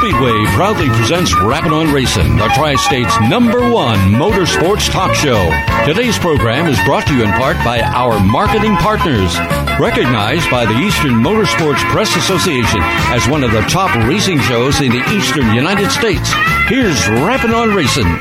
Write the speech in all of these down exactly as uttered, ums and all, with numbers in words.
Speedway proudly presents Rappin' on Racing, the Tri-State's number one motorsports talk show. Today's program is brought to you in part by our marketing partners. Recognized by the Eastern Motorsports Press Association as one of the top racing shows in the Eastern United States, here's Rappin' on Racing.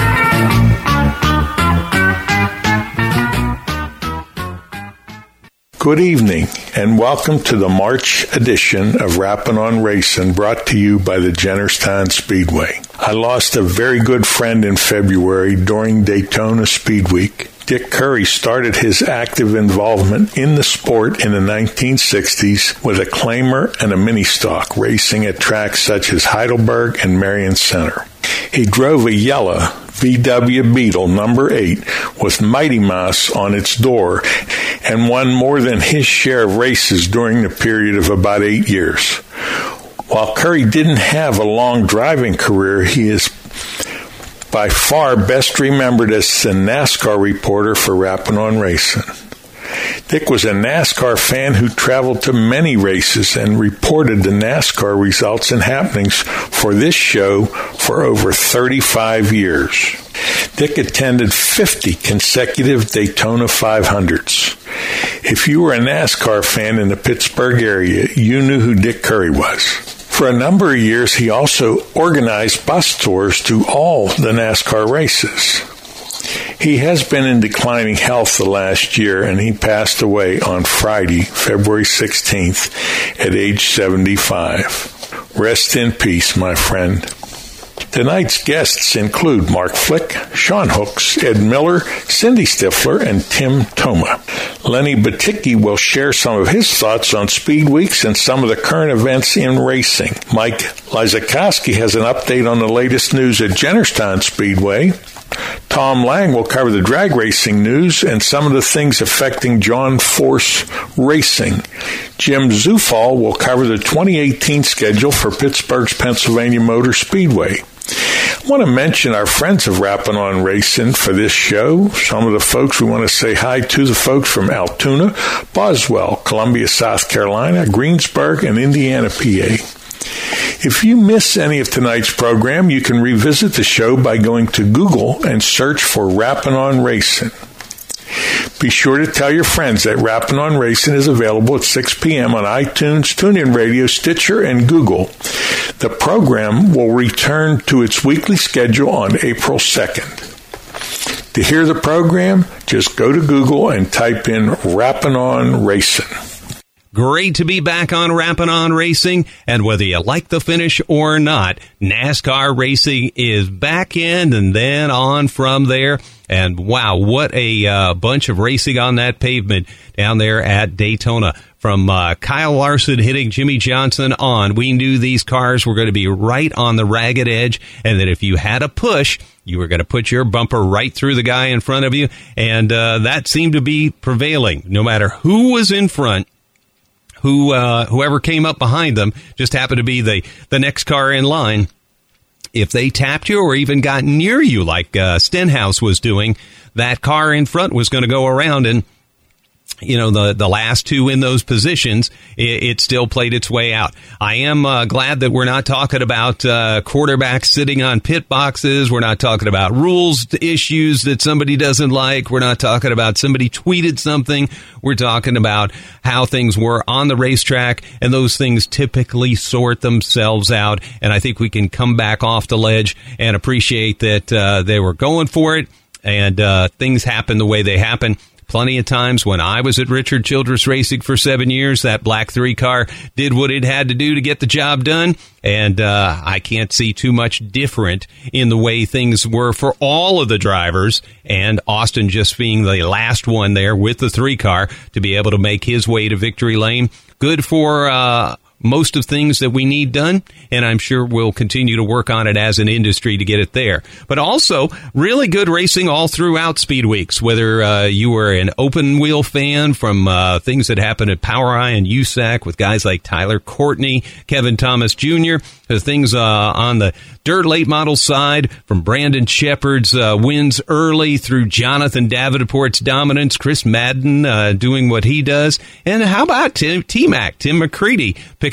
Good evening, and welcome to the March edition of Rappin' on Racing, brought to you by the Jennerstown Speedway. I lost a very good friend in February during Daytona Speed Week. Dick Curry started his active involvement in the sport in the nineteen sixties with a claimer and a mini stock, racing at tracks such as Heidelberg and Marion Center. He drove a yellow V W Beetle number eight with Mighty Mouse on its door and won more than his share of races during the period of about eight years. While Curry didn't have a long driving career, he is by far best remembered as the NASCAR reporter for Rappin' on Racing. Dick was a NASCAR fan who traveled to many races and reported the NASCAR results and happenings for this show for over thirty-five years. Dick attended fifty consecutive Daytona five hundreds. If you were a NASCAR fan in the Pittsburgh area, you knew who Dick Curry was. For a number of years, he also organized bus tours to all the NASCAR races. He has been in declining health the last year, and he passed away on Friday, February sixteenth, at age seventy-five. Rest in peace, my friend. Tonight's guests include Mark Flick, Sean Hooks, Ed Miller, Cindy Stifler, and Tim Toma. Lenny Baticki will share some of his thoughts on Speed Weeks and some of the current events in racing. Mike Lizakowski has an update on the latest news at Jennerstown Speedway. Tom Lang will cover the drag racing news and some of the things affecting John Force Racing. Jim Zufall will cover the twenty eighteen schedule for Pittsburgh's Pennsylvania Motor Speedway. I want to mention our friends of Rappin' on Racing for this show. Some of the folks we want to say hi to, the folks from Altoona, Boswell, Columbia, South Carolina, Greensburg, and Indiana, P A. If you miss any of tonight's program, you can revisit the show by going to Google and search for Rappin' on Racing. Be sure to tell your friends that Rappin' on Racing is available at six p.m. on iTunes, TuneIn Radio, Stitcher, and Google. The program will return to its weekly schedule on April second. To hear the program, just go to Google and type in Rappin' on Racing. Great to be back on Rappin' on Racing, and whether you like the finish or not, NASCAR racing is back in and then on from there. And wow, what a uh, bunch of racing on that pavement down there at Daytona. From uh, Kyle Larson hitting Jimmy Johnson on, we knew these cars were going to be right on the ragged edge, and that if you had a push, you were going to put your bumper right through the guy in front of you, and uh, that seemed to be prevailing. No matter who was in front, Who, uh, whoever came up behind them just happened to be the, the next car in line. If they tapped you or even got near you like uh, Stenhouse was doing, that car in front was going to go around, and you know, the, the last two in those positions, it, it still played its way out. I am uh, glad that we're not talking about uh, quarterbacks sitting on pit boxes. We're not talking about rules issues that somebody doesn't like. We're not talking about somebody tweeted something. We're talking about how things were on the racetrack, and those things typically sort themselves out. And I think we can come back off the ledge and appreciate that uh, they were going for it, and uh, things happen the way they happen. Plenty of times when I was at Richard Childress Racing for seven years, that black three car did what it had to do to get the job done. And uh, I can't see too much different in the way things were for all of the drivers. And Austin just being the last one there with the three car to be able to make his way to victory lane. Good for uh, most of things that we need done, and I'm sure we'll continue to work on it as an industry to get it there. But also, really good racing all throughout Speed Weeks, whether uh, you were an open wheel fan from uh, things that happened at POWRi and U S A C with guys like Tyler Courtney, Kevin Thomas Junior, to things uh, on the dirt late model side, from Brandon Shepard's uh, wins early through Jonathan Davenport's dominance, Chris Madden uh, doing what he does, and how about Tim, T-Mac, Tim McCready, picking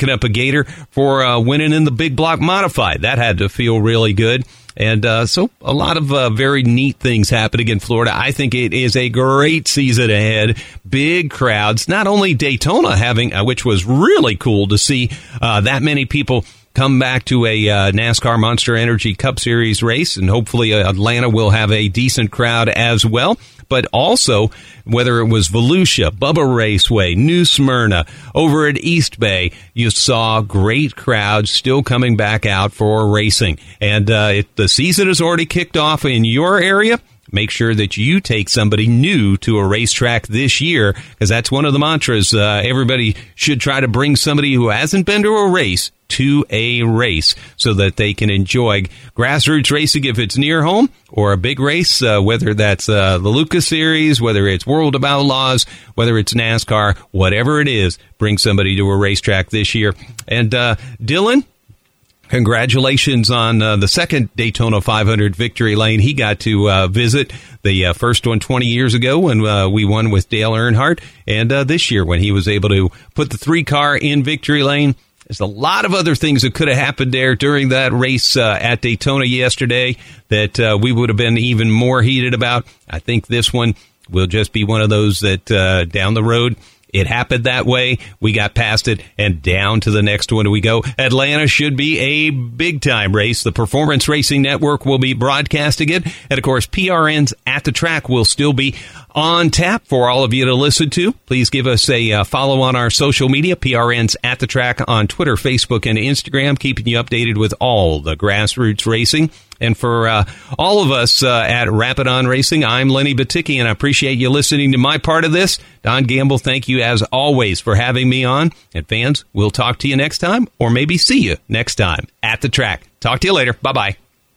picking up a gator for uh, winning in the big block modified. That had to feel really good. And uh, so a lot of uh, very neat things happening in Florida. I think it is a great season ahead. Big crowds, not only Daytona having, uh, which was really cool to see uh, that many people come back to a uh, NASCAR Monster Energy Cup Series race, and hopefully uh, Atlanta will have a decent crowd as well. But also, whether it was Volusia, Bubba Raceway, New Smyrna, over at East Bay, you saw great crowds still coming back out for racing. And uh, if the season has already kicked off in your area, make sure that you take somebody new to a racetrack this year, because that's one of the mantras. Uh, everybody should try to bring somebody who hasn't been to a race to a race so that they can enjoy grassroots racing if it's near home, or a big race, uh, whether that's uh, the Lucas Series, whether it's World of Outlaws, whether it's NASCAR, whatever it is, bring somebody to a racetrack this year. And uh, Dylan, congratulations on uh, the second Daytona five hundred victory lane. He got to uh, visit the uh, first one twenty years ago when uh, we won with Dale Earnhardt, and uh, this year when he was able to put the three car in victory lane. There's a lot of other things that could have happened there during that race uh, at Daytona yesterday that uh, we would have been even more heated about. I think this one will just be one of those that uh, down the road, it happened that way. We got past it, and down to the next one we go. Atlanta should be a big-time race. The Performance Racing Network will be broadcasting it. And, of course, P R N's At the Track will still be on tap for all of you to listen to. Please give us a uh, follow on our social media, P R N's At the Track on Twitter, Facebook, and Instagram, keeping you updated with all the grassroots racing. And for uh, all of us uh, at Rapid On Racing, I'm Lenny Baticki, and I appreciate you listening to my part of this. Don Gamble, thank you as always for having me on. And fans, we'll talk to you next time, or maybe see you next time at the track. Talk to you later. Bye-bye.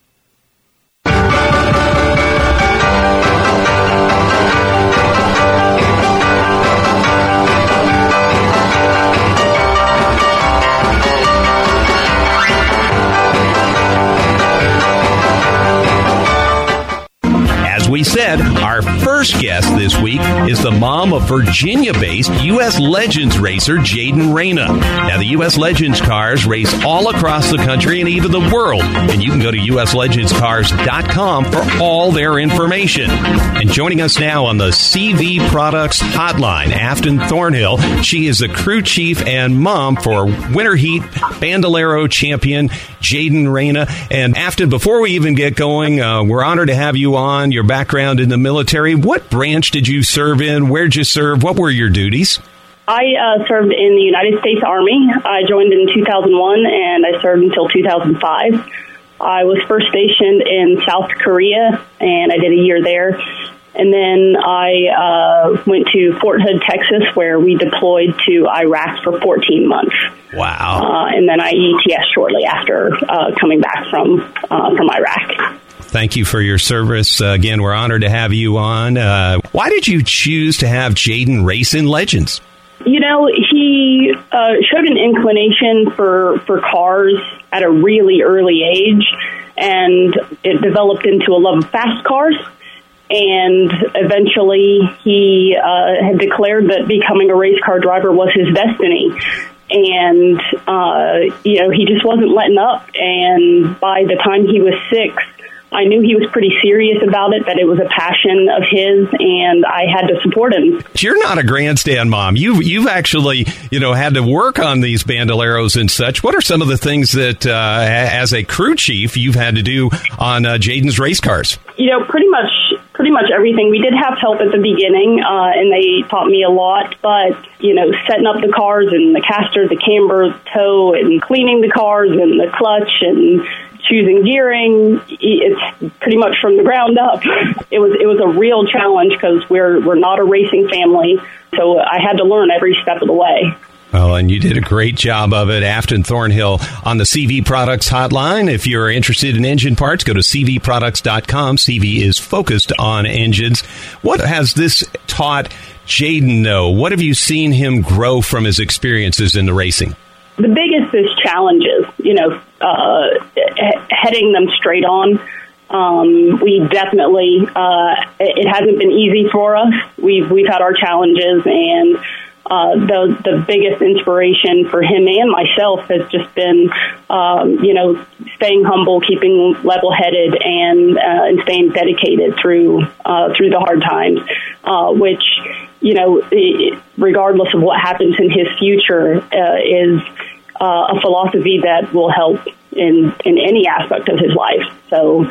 As we said, our first guest this week is the mom of Virginia-based U S Legends racer Jayden Reyna. Now, the U S Legends cars race all across the country and even the world, and you can go to U S legends cars dot com for all their information. And joining us now on the C V Products Hotline, Afton Thornhill. She is the crew chief and mom for Winter Heat Bandolero champion Jayden Reyna. And Afton, before we even get going, uh, we're honored to have you on. Your background in the military. What branch did you serve in? Where'd you serve? What were your duties? I uh, served in the United States Army. I joined in two thousand one, and I served until two thousand five. I was first stationed in South Korea, and I did a year there. And then I uh, went to Fort Hood, Texas, where we deployed to Iraq for fourteen months. Wow. Uh, and then I E T S shortly after uh, coming back from uh, from Iraq. Thank you for your service. Uh, again, we're honored to have you on. Uh, why did you choose to have Jayden race in Legends? You know, he uh, showed an inclination for, for cars at a really early age, and it developed into a love of fast cars. And eventually he uh, had declared that becoming a race car driver was his destiny. And, uh, you know, he just wasn't letting up. And by the time he was six, I knew he was pretty serious about it, that it was a passion of his, and I had to support him. You're not a grandstand mom. You've, you've actually, you know, had to work on these bandoleros and such. What are some of the things that, uh, as a crew chief, you've had to do on uh, Jayden's race cars? You know, pretty much pretty much everything. We did have help at the beginning, uh, and they taught me a lot, but, you know, setting up the cars and the caster, the camber, toe, and cleaning the cars and the clutch and choosing gearing, it's pretty much from the ground up. It was it was a real challenge because we're we're not a racing family, so I had to learn every step of the way. Well, and you did a great job of it. Afton Thornhill on the C V Products Hotline. If you're interested in engine parts, go to C V products dot com. C V is focused on engines. What has this taught Jayden, though? What have you seen him grow from his experiences in the racing? The biggest is challenges, you know, uh, heading them straight on. Um, we definitely, uh, it hasn't been easy for us. We've, we've had our challenges, and uh, the the biggest inspiration for him and myself has just been, um, you know, staying humble, keeping level-headed, and uh, and staying dedicated through uh, through the hard times, uh, which, you know, regardless of what happens in his future, uh, is uh, a philosophy that will help in, in any aspect of his life. So,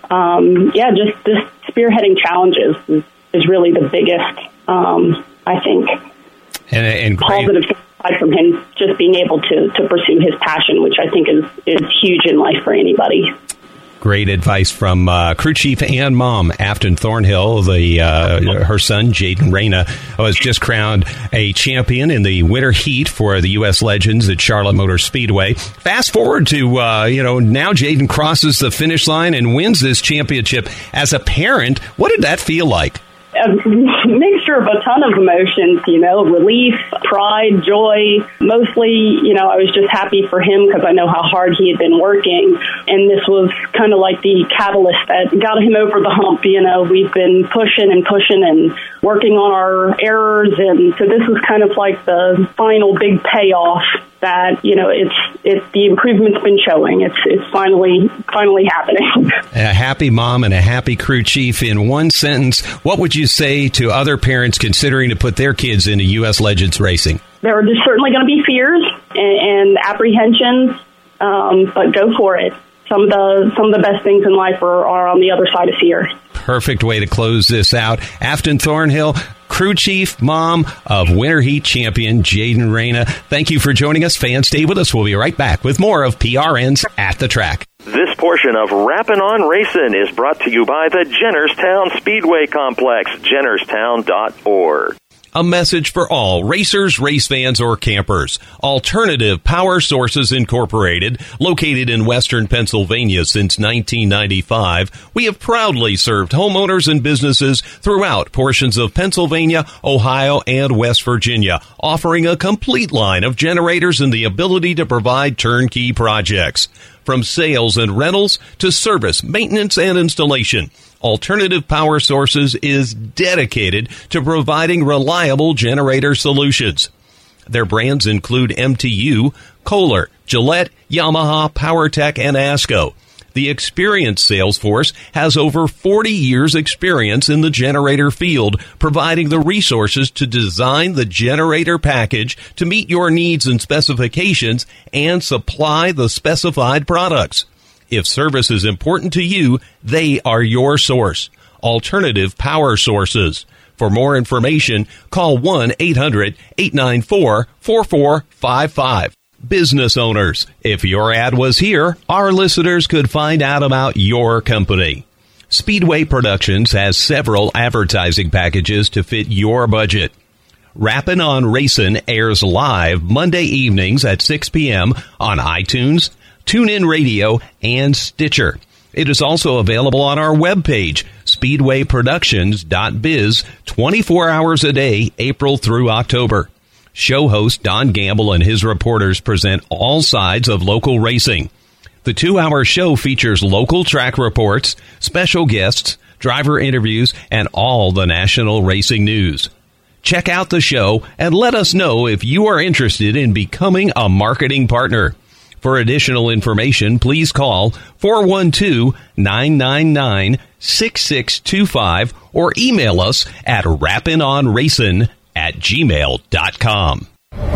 um, yeah, just, just spearheading challenges is, is really the biggest, um, I think, and, and positive side from him, just being able to, to pursue his passion, which I think is, is huge in life for anybody. Great advice from uh, crew chief and mom, Afton Thornhill. The uh, her son, Jaden Reyna, was just crowned a champion in the winter heat for the U S Legends at Charlotte Motor Speedway. Fast forward to, uh, you know, now Jaden crosses the finish line and wins this championship. As a parent, what did that feel like? A mixture of a ton of emotions, you know, relief, pride, joy. Mostly, you know, I was just happy for him because I know how hard he had been working. And this was kind of like the catalyst that got him over the hump. You know, we've been pushing and pushing and working on our errors. And so this was kind of like the final big payoff that, you know, it's it's the improvement's been showing. It's it's finally finally happening. A happy mom and a happy crew chief. In one sentence, what would you say to other parents considering to put their kids into U S Legends racing? There are just certainly going to be fears and, and apprehensions, um, but go for it. Some of the some of the best things in life are, are on the other side of fear. Perfect way to close this out. Afton Thornhill, crew chief, mom of winter heat champion Jaden Reyna. Thank you for joining us. Fans, stay with us. We'll be right back with more of P R N's At the Track. This portion of Rappin' on Racing is brought to you by the Jennerstown Speedway Complex, jennerstown dot org. A message for all racers, race fans, or campers. Alternative Power Sources Incorporated, located in western Pennsylvania since nineteen ninety-five, we have proudly served homeowners and businesses throughout portions of Pennsylvania, Ohio, and West Virginia, offering a complete line of generators and the ability to provide turnkey projects. From sales and rentals to service, maintenance, and installation, Alternative Power Sources is dedicated to providing reliable generator solutions. Their brands include M T U, Kohler, Gillette, Yamaha, PowerTech, and ASCO. The experienced sales force has over forty years experience in the generator field, providing the resources to design the generator package to meet your needs and specifications and supply the specified products. If service is important to you, they are your source. Alternative Power Sources. For more information, call one eight hundred eight nine four four four five five. Business owners, if your ad was here, our listeners could find out about your company. Speedway Productions has several advertising packages to fit your budget. Rappin' on Racin' airs live Monday evenings at six p.m. on iTunes, TuneIn Radio, and Stitcher. It is also available on our webpage, speedway productions dot biz, twenty-four hours a day, April through October. Show host Don Gamble and his reporters present all sides of local racing. The two-hour show features local track reports, special guests, driver interviews, and all the national racing news. Check out the show and let us know if you are interested in becoming a marketing partner. For additional information, please call four one two, nine nine nine, six six two five or email us at rappinonracin at gmail dot com.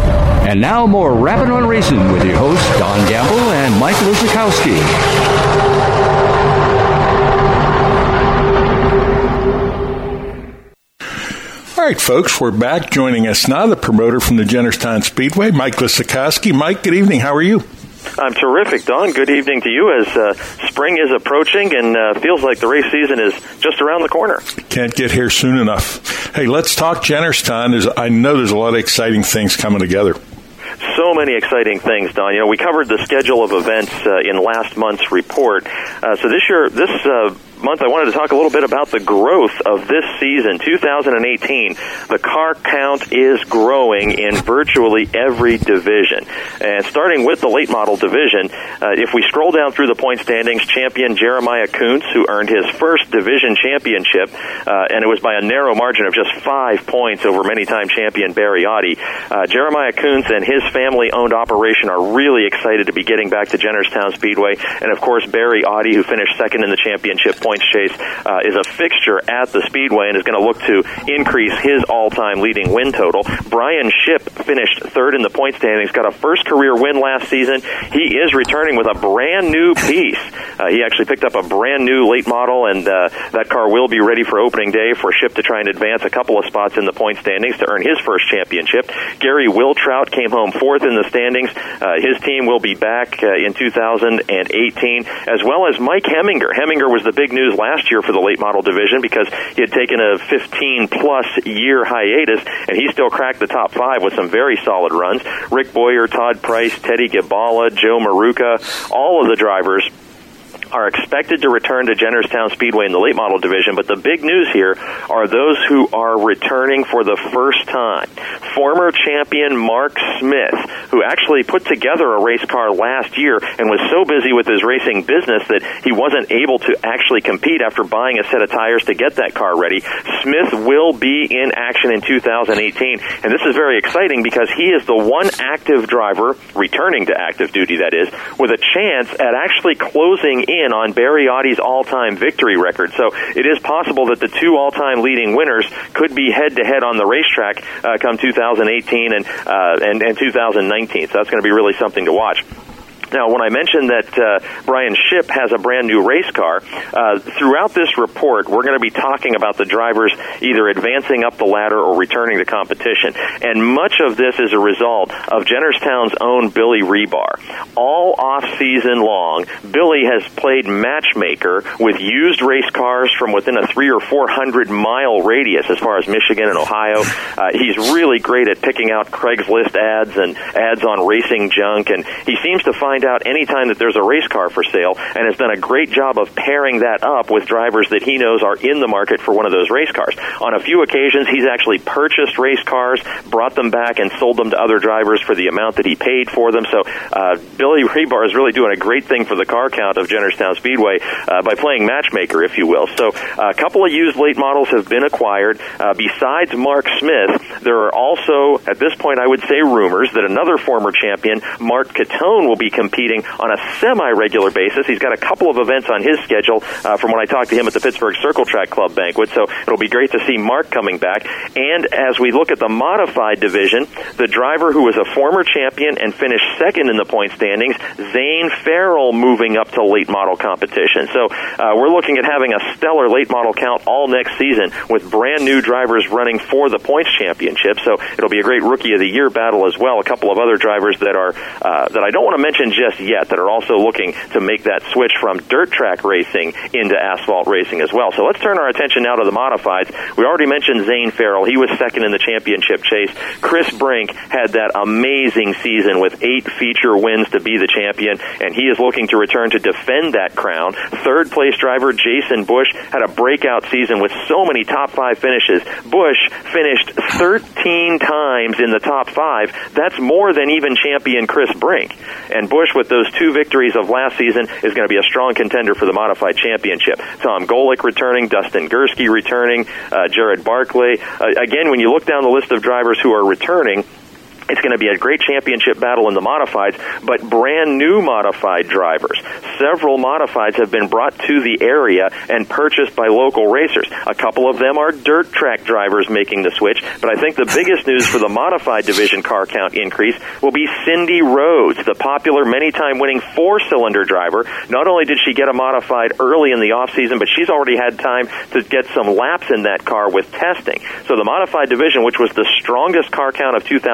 And now more Rappin' on Racing with your hosts Don Gamble and Mike Luzakowski. All right, folks, we're back. Joining us now, the promoter from the Jennerstown Speedway, Mike Luzakowski. Mike, good evening. How are you? I'm terrific, Don. Good evening to you as uh, spring is approaching and uh, feels like the race season is just around the corner. Can't get here soon enough. Hey, let's talk Jennerstown. There's, I know there's a lot of exciting things coming together. So many exciting things, Don. You know, we covered the schedule of events uh, in last month's report. Uh, so this year, this uh, month, I wanted to talk a little bit about the growth of this season, two thousand eighteen. The car count is growing in virtually every division. And starting with the late model division, uh, if we scroll down through the point standings, champion Jeremiah Kuntz, who earned his first division championship, uh, and it was by a narrow margin of just five points over many-time champion Barry Audi. Uh, Jeremiah Kuntz and his family-owned operation are really excited to be getting back to Jennerstown Speedway. And, of course, Barry Audi, who finished second in the championship points chase, uh, is a fixture at the Speedway and is going to look to increase his all-time leading win total. Brian Shipp finished third in the point standings, got a first career win last season. He is returning with a brand-new piece. Uh, he actually picked up a brand-new late model, and uh, that car will be ready for opening day for Shipp to try and advance a couple of spots in the point standings to earn his first championship. Gary Wiltrout came home fourth in the standings. Uh, his team will be back uh, in two thousand eighteen, as well as Mike Heminger. Heminger was the big news last year for the late model division because he had taken a fifteen-plus year hiatus, and he still cracked the top five with some very solid runs. Rick Boyer, Todd Price, Teddy Gibala, Joe Maruca, all of the drivers are expected to return to Jennerstown Speedway in the late model division, but the big news here are those who are returning for the first time. Former champion Mark Smith, who actually put together a race car last year and was so busy with his racing business that he wasn't able to actually compete after buying a set of tires to get that car ready. Smith will be in action in two thousand eighteen, and this is very exciting because he is the one active driver, returning to active duty that is, with a chance at actually closing in on Barry Audi's all-time victory record. So it is possible that the two all-time leading winners could be head-to-head on the racetrack uh, come two thousand eighteen and, uh, and, and two thousand nineteen. So that's going to be really something to watch. Now, when I mentioned that uh, Brian Shipp has a brand-new race car, uh, throughout this report, we're going to be talking about the drivers either advancing up the ladder or returning to competition. And much of this is a result of Jennerstown's own Billy Rebar. All off-season long, Billy has played matchmaker with used race cars from within a three or four hundred mile radius as far as Michigan and Ohio. Uh, he's really great at picking out Craigslist ads and ads on racing junk, and he seems to find out anytime that there's a race car for sale and has done a great job of pairing that up with drivers that he knows are in the market for one of those race cars. On a few occasions, he's actually purchased race cars, brought them back, and sold them to other drivers for the amount that he paid for them. So uh, Billy Rebar is really doing a great thing for the car count of Jennerstown Speedway uh, by playing matchmaker, if you will. So uh, a couple of used late models have been acquired. Uh, besides Mark Smith, there are also, at this point, I would say rumors that another former champion, Mark Catone, will be competing on a semi-regular basis. He's got a couple of events on his schedule uh, from when I talked to him at the Pittsburgh Circle Track Club banquet, so it'll be great to see Mark coming back. And as we look at the modified division, the driver who was a former champion and finished second in the point standings, Zane Farrell, moving up to late model competition. So uh, we're looking at having a stellar late model count all next season with brand new drivers running for the points championship. So it'll be a great Rookie of the Year battle as well. A couple of other drivers that are uh, that I don't want to mention just yet that are also looking to make that switch from dirt track racing into asphalt racing as well. So let's turn our attention now to the modifieds. We already mentioned Zane Farrell. He was second in the championship chase. Chris Brink had that amazing season with eight feature wins to be the champion, and he is looking to return to defend that crown. Third place driver Jason Bush had a breakout season with so many top five finishes. Bush finished thirteen times in the top five. That's more than even champion Chris Brink. And Bush, with those two victories of last season, is going to be a strong contender for the modified championship. Tom Golick returning, Dustin Gursky returning, uh, Jared Barclay. Uh, again, when you look down the list of drivers who are returning, it's going to be a great championship battle in the modifieds, but brand new modified drivers. Several modifieds have been brought to the area and purchased by local racers. A couple of them are dirt track drivers making the switch, but I think the biggest news for the modified division car count increase will be Cindy Rhodes, the popular many-time winning four-cylinder driver. Not only did she get a modified early in the off-season, but she's already had time to get some laps in that car with testing. So the modified division, which was the strongest car count of two thousand seven,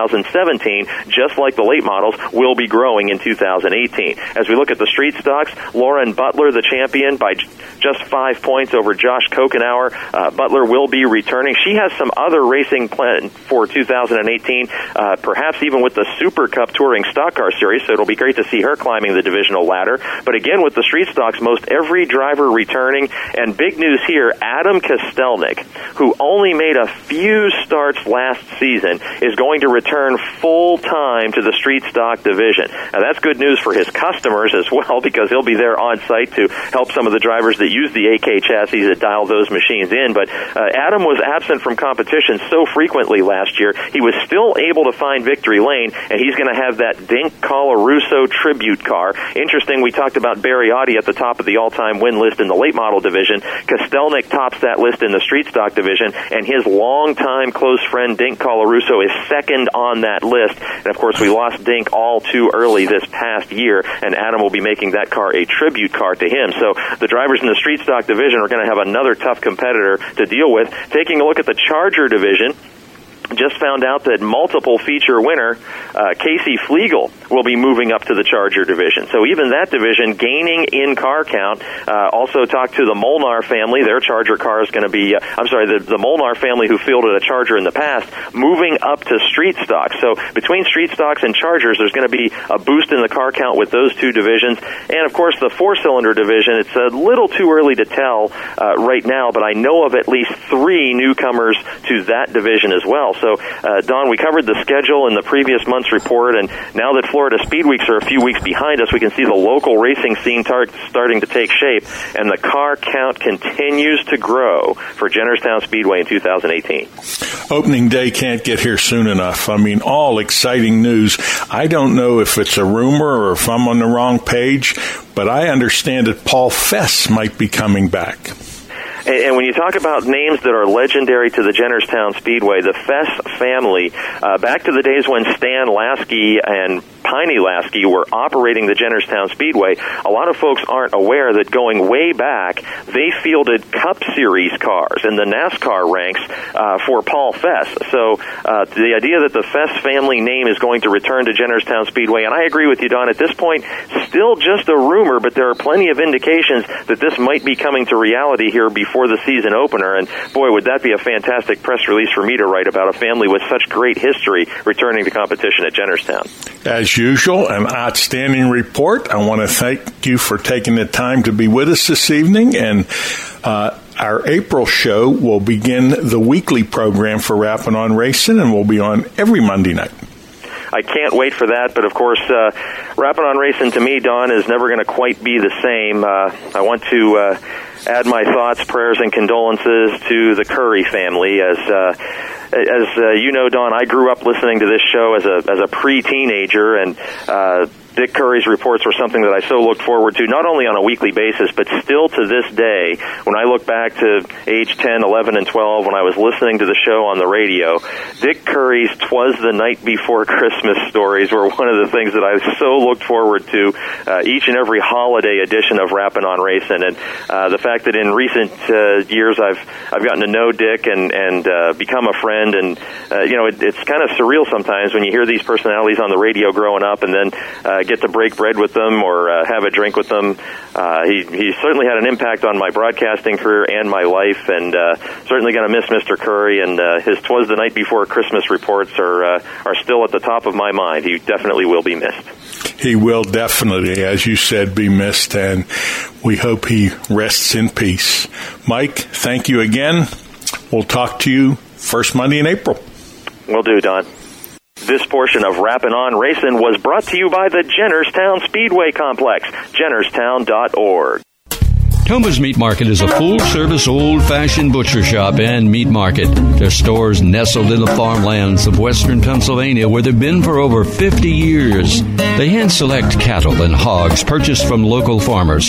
seventeen, just like the late models, will be growing in two thousand eighteen. As we look at the street stocks, Lauren Butler, the champion, by j- just five points over Josh Kokenauer. Uh, Butler will be returning. She has some other racing planned for two thousand eighteen, uh, perhaps even with the Super Cup Touring Stock Car Series, so it'll be great to see her climbing the divisional ladder. But again, with the street stocks, most every driver returning, and big news here, Adam Kostelnik, who only made a few starts last season, is going to return full-time to the street stock division. Now, that's good news for his customers as well, because he'll be there on site to help some of the drivers that use the A K chassis to dial those machines in. But uh, Adam was absent from competition so frequently last year, he was still able to find victory lane, and he's going to have that Dink Colarusso tribute car. Interesting, we talked about Barry Audi at the top of the all-time win list in the late model division. Kostelnik tops that list in the street stock division, and his longtime close friend Dink Colarusso is second on that list. And of course, we lost Dink all too early this past year, and Adam will be making that car a tribute car to him. So the drivers in the street stock division are going to have another tough competitor to deal with. Taking a look at the Charger division, just found out that multiple feature winner uh, Casey Flegel will be moving up to the Charger division. So even that division gaining in car count. Uh, also talked to the Molnar family. Their Charger car is going to be, uh, I'm sorry, the, the Molnar family who fielded a Charger in the past, moving up to street stocks. So between street stocks and Chargers, there's going to be a boost in the car count with those two divisions. And of course, the four-cylinder division, it's a little too early to tell uh, right now, but I know of at least three newcomers to that division as well. So, uh, Don, we covered the schedule in the previous month's report, and now that Florida Speed Weeks are a few weeks behind us, we can see the local racing scene tar- starting to take shape, and the car count continues to grow for Jennerstown Speedway in two thousand eighteen. Opening day can't get here soon enough. I mean, all exciting news. I don't know if it's a rumor or if I'm on the wrong page, but I understand that Paul Fess might be coming back. And when you talk about names that are legendary to the Jennerstown Speedway, the Fess family, uh, back to the days when Stan Lasky and Piney Lasky were operating the Jennerstown Speedway, a lot of folks aren't aware that going way back, they fielded Cup Series cars in the NASCAR ranks uh, for Paul Fess. So uh, the idea that the Fess family name is going to return to Jennerstown Speedway, and I agree with you, Don, at this point, still just a rumor, but there are plenty of indications that this might be coming to reality here before the season opener. And boy, would that be a fantastic press release for me to write about a family with such great history returning to competition at Jennerstown. As usual, an outstanding report. I want to thank you for taking the time to be with us this evening. And uh, our April show will begin the weekly program for Rappin' on Racing, and we'll be on every Monday night. I can't wait for that, but of course, uh, Rappin' on Racing to me, Don, is never going to quite be the same. Uh, I want to uh, add my thoughts, prayers, and condolences to the Curry family. As uh, as uh, you know, Don, I grew up listening to this show as a as a pre-teenager, and uh, Dick Curry's reports were something that I so looked forward to, not only on a weekly basis, but still to this day, when I look back to age ten, eleven, and twelve, when I was listening to the show on the radio, Dick Curry's "'Twas the Night Before Christmas" stories were one of the things that I so looked forward to uh, each and every holiday edition of Rappin' on Racing. And uh, the fact that in recent uh, years I've I've gotten to know Dick and, and uh, become a friend, and uh, you know, it, it's kind of surreal sometimes when you hear these personalities on the radio growing up and then uh, get to break bread with them or uh, have a drink with them. Uh, he, he certainly had an impact on my broadcasting career and my life, and uh, certainly going to miss Mister Curry, and uh, his "'Twas the Night Before Christmas" reports are uh, are still at the top of my mind. He definitely will be missed. He will definitely, as you said, be missed, and we hope he rests in peace. Mike, thank you again. We'll talk to you first Monday in April. Will do, Don. This portion of Rappin' on Racing was brought to you by the Jennerstown Speedway Complex, jennerstown dot org. Toma's Meat Market is a full-service, old-fashioned butcher shop and meat market. Their stores nestled in the farmlands of western Pennsylvania, where they've been for over fifty years. They hand-select cattle and hogs purchased from local farmers.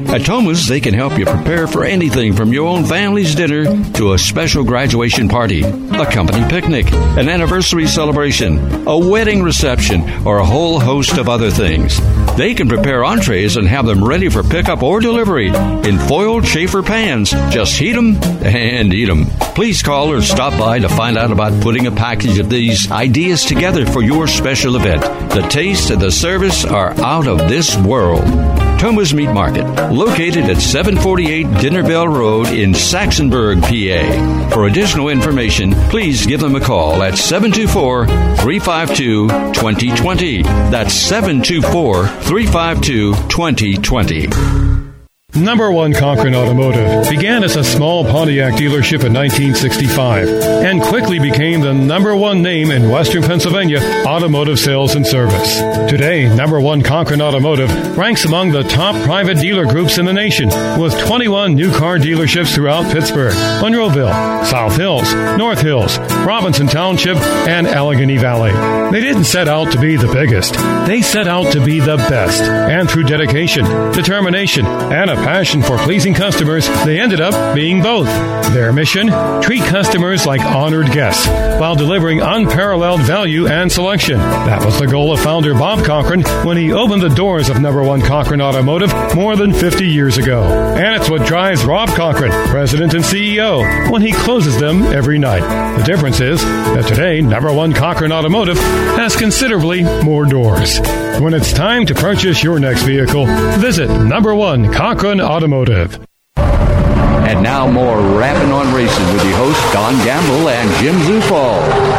At Thomas, they can help you prepare for anything from your own family's dinner to a special graduation party, a company picnic, an anniversary celebration, a wedding reception, or a whole host of other things. They can prepare entrees and have them ready for pickup or delivery in foiled Schaefer pans. Just heat them and eat them. Please call or stop by to find out about putting a package of these ideas together for your special event. The taste and the service are out of this world. Thoma's Meat Market, located at seven forty-eight Dinner Bell Road in Saxonburg, P A. For additional information, please give them a call at seven two four, three five two, two zero two zero. That's seven two four, three five two, two zero two zero. Number One Cochran Automotive began as a small Pontiac dealership in nineteen sixty-five and quickly became the number one name in Western Pennsylvania automotive sales and service. Today, Number One Cochran Automotive ranks among the top private dealer groups in the nation with twenty-one new car dealerships throughout Pittsburgh, Monroeville, South Hills, North Hills, Robinson Township, and Allegheny Valley. They didn't set out to be the biggest. They set out to be the best. And through dedication, determination, and a passion for pleasing customers, they ended up being both. Their mission? Treat customers like honored guests while delivering unparalleled value and selection. That was the goal of founder Bob Cochran when he opened the doors of Number One Cochran Automotive more than fifty years ago. And it's what drives Rob Cochran, president and C E O, when he closes them every night. The difference is that today, Number One Cochran Automotive has considerably more doors. When it's time to purchase your next vehicle, visit Number One Cochran Automotive. And now more Rapping on Racing with your hosts Don Gamble and Jim Zufall.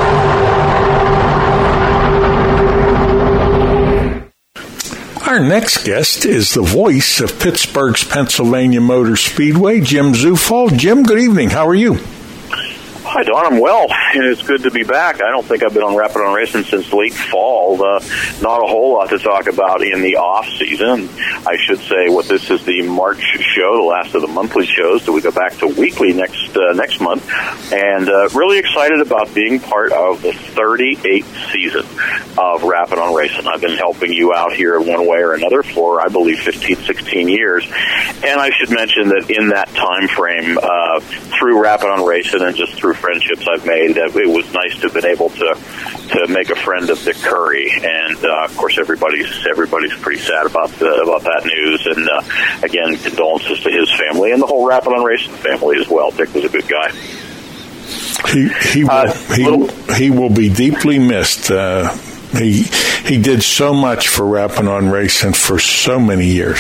Our next guest is the voice of Pittsburgh's Pennsylvania Motor Speedway, Jim Zufall. Jim, good evening. How are you? Hi, Don. I'm well, and it's good to be back. I don't think I've been on Rapping on Racing since late fall. Uh, not a whole lot to talk about in the off-season. I should say what this is the March show, the last of the monthly shows, so we go back to weekly next uh, next month. And uh, really excited about being part of the thirty-eighth season of Rapping on Racing. I've been helping you out here one way or another for, I believe, fifteen, sixteen years. And I should mention that in that time frame, uh, through Rapping on Racing and just through friendships I've made, that it was nice to have been able to to make a friend of Dick Curry, and uh, of course everybody's everybody's pretty sad about the, about that news. And uh, again, condolences to his family and the whole Rapping on Racing family as well. Dick was a good guy. He he will, uh, he, little, he will be deeply missed. Uh, he he did so much for Rapping on Racing for so many years.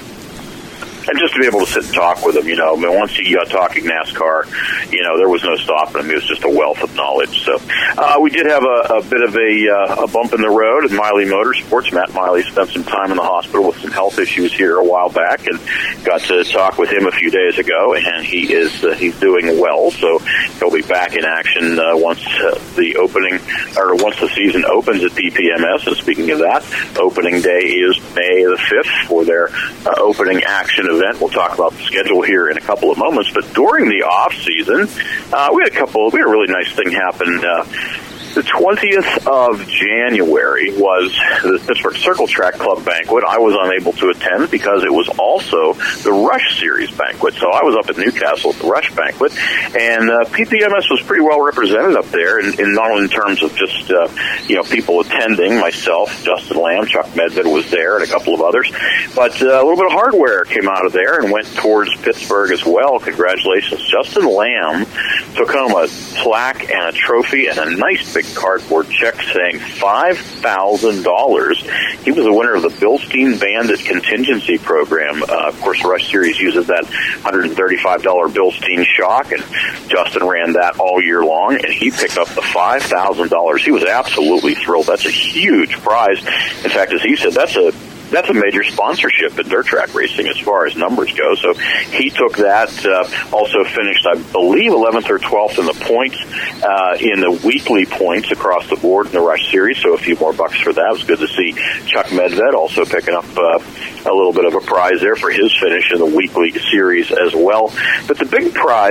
And just to be able to sit and talk with him, you know, I mean, once he got talking NASCAR, you know, there was no stopping him. He was just a wealth of knowledge. So uh, we did have a, a bit of a, uh, a bump in the road at Miley Motorsports. Matt Miley spent some time in the hospital with some health issues here a while back, and got to talk with him a few days ago, and he is uh, he's doing well. So he'll be back in action uh, once uh, the opening, or once the season opens at P P M S. And speaking of that, opening day is May the fifth for their uh, opening action event. We'll talk about the schedule here in a couple of moments. But during the off season, uh, we had a couple. We had a really nice thing happen. Uh, The twentieth of January was the Pittsburgh Circle Track Club banquet. I was unable to attend because it was also the Rush Series banquet. So I was up at Newcastle at the Rush banquet, and uh, P P M S was pretty well represented up there, and, and not only in terms of just uh, you know people attending, myself, Justin Lamb, Chuck Medved was there, and a couple of others, but uh, a little bit of hardware came out of there and went towards Pittsburgh as well. Congratulations. Justin Lamb took home a plaque and a trophy and a nice big cardboard check saying five thousand dollars. He was the winner of the Bilstein Bandit Contingency Program. Uh, of course, the Rush Series uses that one hundred thirty-five dollars Bilstein shock, and Justin ran that all year long, and he picked up the five thousand dollars. He was absolutely thrilled. That's a huge prize. In fact, as he said, that's a That's a major sponsorship in dirt track racing as far as numbers go. So he took that, uh, also finished, I believe, eleventh or twelfth in the points, uh, in the weekly points across the board in the Rush Series. So a few more bucks for that. It was good to see Chuck Medved also picking up uh, a little bit of a prize there for his finish in the weekly series as well. But the big prize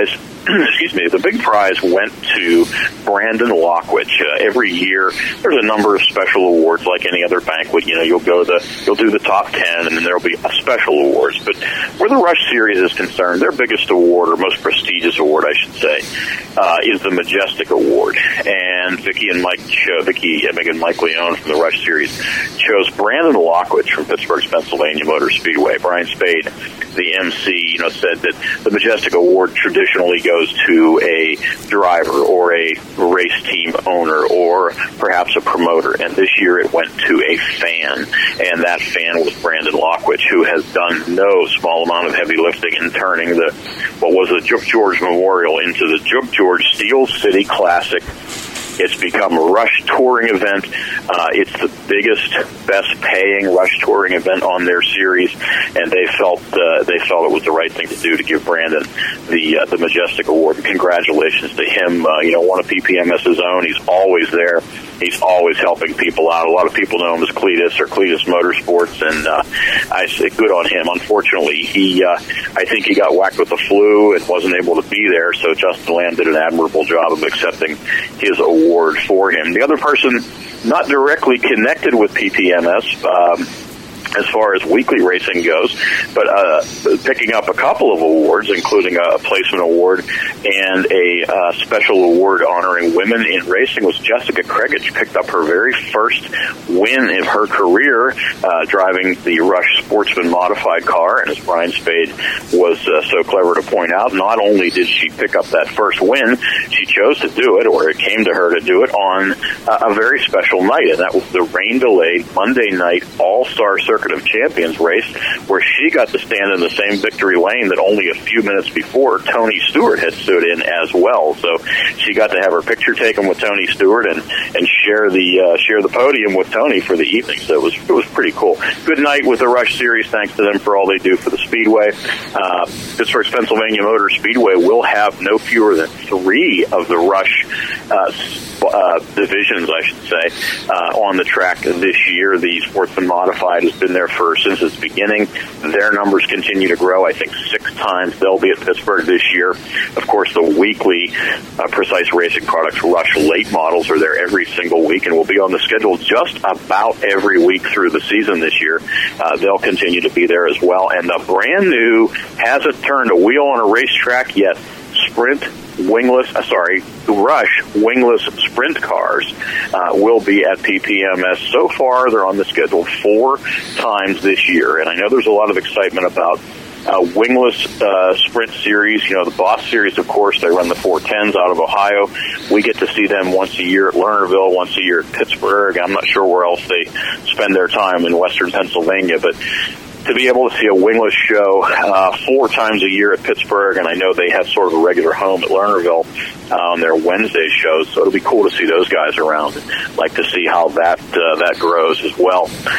excuse me, the big prize went to Brandon Lockwood. Uh, every year, there's a number of special awards like any other banquet. You know, you'll go the, you'll do the top ten, and then there'll be a special awards. But where the Rush Series is concerned, their biggest award, or most prestigious award, I should say, uh, is the Majestic Award. And Vicky and Mike, cho- Vicky Emig and Mike Leone from the Rush Series chose Brandon Lockwood from Pittsburgh's Pennsylvania Motor Speedway. Brian Spade, the M C, you know, said that the Majestic Award traditionally goes to a driver or a race team owner or perhaps a promoter. And this year it went to a fan. And that fan was Brandon Lockwood, who has done no small amount of heavy lifting in turning the what was the Jook George Memorial into the Jook George Steel City Classic. It's become a Rush touring event. Uh, it's the biggest, best-paying Rush touring event on their series, and they felt uh, they felt it was the right thing to do to give Brandon the uh, the Majestic Award. Congratulations to him. Uh, you know, one of PPMS's own. He's always there. He's always helping people out. A lot of people know him as Cletus or Cletus Motorsports, and uh, I say good on him. Unfortunately, he uh, I think he got whacked with the flu and wasn't able to be there, so Justin Lamb did an admirable job of accepting his award for him. The other person not directly connected with P P M S, um, as far as weekly racing goes, but uh, picking up a couple of awards, including a placement award and a uh, special award honoring women in racing, was Jessica Cregich. Picked up her very first win in her career uh, driving the Rush Sportsman modified car. And as Brian Spade was uh, so clever to point out, not only did she pick up that first win, she chose to do it, or it came to her to do it, on uh, a very special night, and that was the rain-delayed Monday night All-Star Circuit of Champions race, where she got to stand in the same victory lane that only a few minutes before Tony Stewart had stood in as well. So she got to have her picture taken with Tony Stewart and and share the uh, share the podium with Tony for the evening. So it was it was pretty cool. Good night with the Rush Series. Thanks to them for all they do for the Speedway. Uh, Pittsburgh's Pennsylvania Motor Speedway will have no fewer than three of the Rush uh, uh, divisions, I should say, uh, on the track this year. The Sportsman Modified has been there for since its beginning. Their numbers continue to grow. I think six times they'll be at Pittsburgh this year. Of course, the weekly uh, Precise Racing Products Rush late models are there every single week and will be on the schedule just about every week through the season this year. Uh, they'll continue to be there as well. And the brand new, hasn't turned a wheel on a racetrack yet, Sprint wingless, uh, sorry, Rush wingless sprint cars uh, will be at P P M S. So far, they're on the schedule four times this year, and I know there's a lot of excitement about uh, wingless uh, sprint series. You know, the Boss Series, of course, they run the four tens out of Ohio. We get to see them once a year at Lernerville, once a year at Pittsburgh. I'm not sure where else they spend their time in western Pennsylvania, but to be able to see a wingless show uh, four times a year at Pittsburgh, and I know they have sort of a regular home at Lernerville uh, on their Wednesday shows, so it'll be cool to see those guys around. I'd like to see how that uh, that grows as well.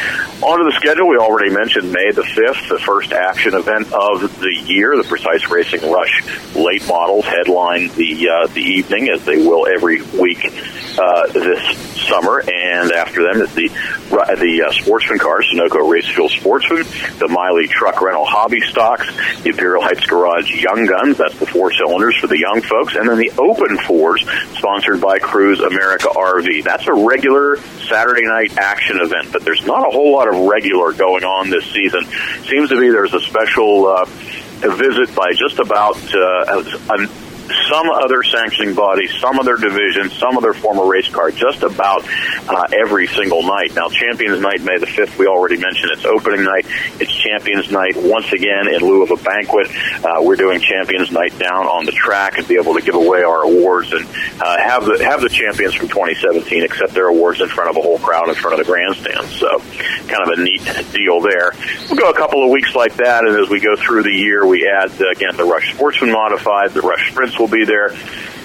On to the schedule, we already mentioned May the fifth, the first action event of the year. The Precise Racing Rush late models headline the uh, the evening, as they will every week uh, this summer, and after them is the the uh, Sportsman cars, Sunoco Racefield Sportsman, the Miley Truck Rental Hobby Stocks, the Imperial Heights Garage Young Guns, that's the four cylinders for the young folks, and then the Open Fours, sponsored by Cruise America R V. That's a regular Saturday night action event, but there's not a whole lot of regular going on this season. Seems to be there's a special uh, a visit by just about uh, a, some other sanctioning body, some other division, some other former race car, just about uh, every single night. Now, Champions Night, May the fifth, we already mentioned it's opening night. It's Champions Night once again in lieu of a banquet. Uh, we're doing Champions Night down on the track and be able to give away our awards and uh, have the have the champions from twenty seventeen accept their awards in front of a whole crowd in front of the grandstand. So kind of a neat deal there. We'll go a couple of weeks like that, and as we go through the year, we add, uh, again, the Rush Sportsman Modified, the Rush Sprints will be there.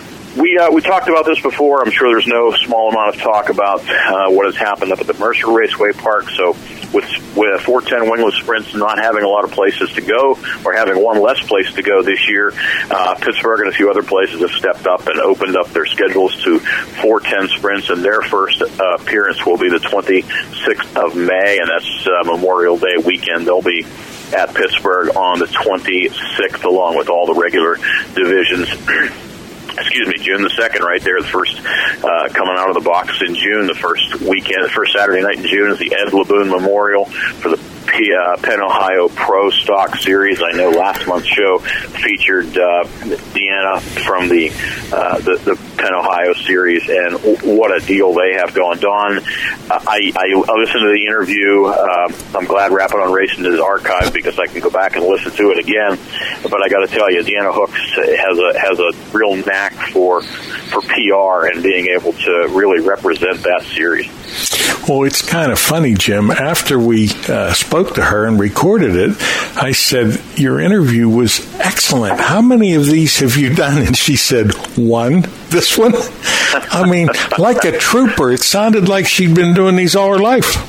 We uh, we talked about this before. I'm sure there's no small amount of talk about uh, what has happened up at the Mercer Raceway Park. So with with four ten wingless sprints not having a lot of places to go, or having one less place to go this year, uh, Pittsburgh and a few other places have stepped up and opened up their schedules to four ten sprints, and their first uh, appearance will be the twenty-sixth of May, and that's uh, Memorial Day weekend. They'll be at Pittsburgh on the twenty-sixth, along with all the regular divisions. Excuse me, June the second, right there, the first uh, coming out of the box in June, the first weekend, the first Saturday night in June is the Ed LeBoon Memorial for the P, uh, Penn Ohio Pro Stock Series. I know last month's show featured uh, Deanna from the, uh, the the Penn Ohio Series, and what a deal they have going. Don, uh, I, I, I listened to the interview. Uh, I'm glad Rapping on Racing is archived because I can go back and listen to it again. But I got to tell you, Deanna Hooks has a has a real knack for for P R and being able to really represent that series. Well, it's kind of funny, Jim. After we uh, spoke to her and recorded it, I said, your interview was excellent. How many of these have you done? And she said, one. This one? I mean, like a trooper. It sounded like she'd been doing these all her life.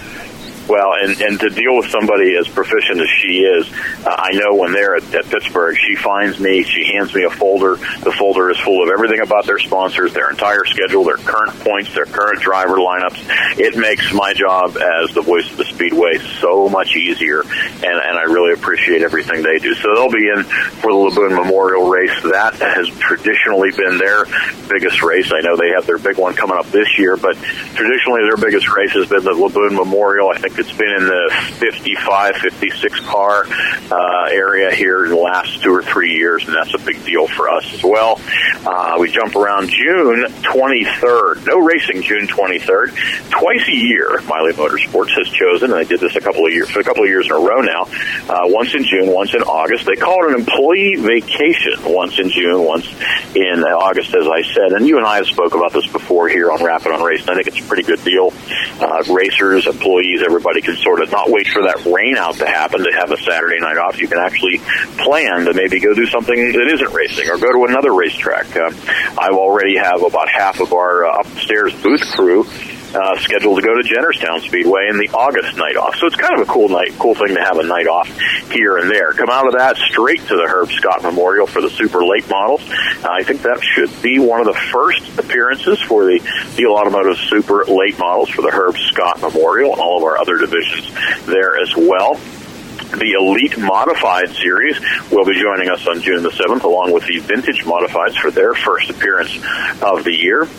Well, and, and to deal with somebody as proficient as she is, uh, I know when they're at, at Pittsburgh, she finds me, she hands me a folder. The folder is full of everything about their sponsors, their entire schedule, their current points, their current driver lineups. It makes my job as the voice of the Speedway so much easier, and, and I really appreciate everything they do. So they'll be in for the LeBoon Memorial race. That has traditionally been their biggest race. I know they have their big one coming up this year, but traditionally their biggest race has been the LeBoon Memorial. I think it's been in the fifty-five, fifty-six car uh, area here in the last two or three years, and that's a big deal for us as well. Uh, we jump around June twenty-third. No racing June twenty-third. Twice a year, Miley Motorsports has chosen, and they did this a couple of years for a couple of years in a row now. Uh, once in June, once in August. They call it an employee vacation. Once in June, once in August, as I said. And you and I have spoke about this before here on Rapping on Racing. I think it's a pretty good deal. Uh, racers, employees, everybody. Everybody can sort of not wait for that rain out to happen to have a Saturday night off. You can actually plan to maybe go do something that isn't racing or go to another racetrack. Uh, I already have about half of our uh, upstairs booth crew Uh, scheduled to go to Jennerstown Speedway in the August night off. So it's kind of a cool night, cool thing to have a night off here and there. Come out of that straight to the Herb Scott Memorial for the Super Late Models. Uh, I think that should be one of the first appearances for the Deal Automotive Super Late Models for the Herb Scott Memorial and all of our other divisions there as well. The Elite Modified Series will be joining us on June the seventh, along with the Vintage Modifieds for their first appearance of the year.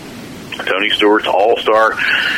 Tony Stewart's All-Star,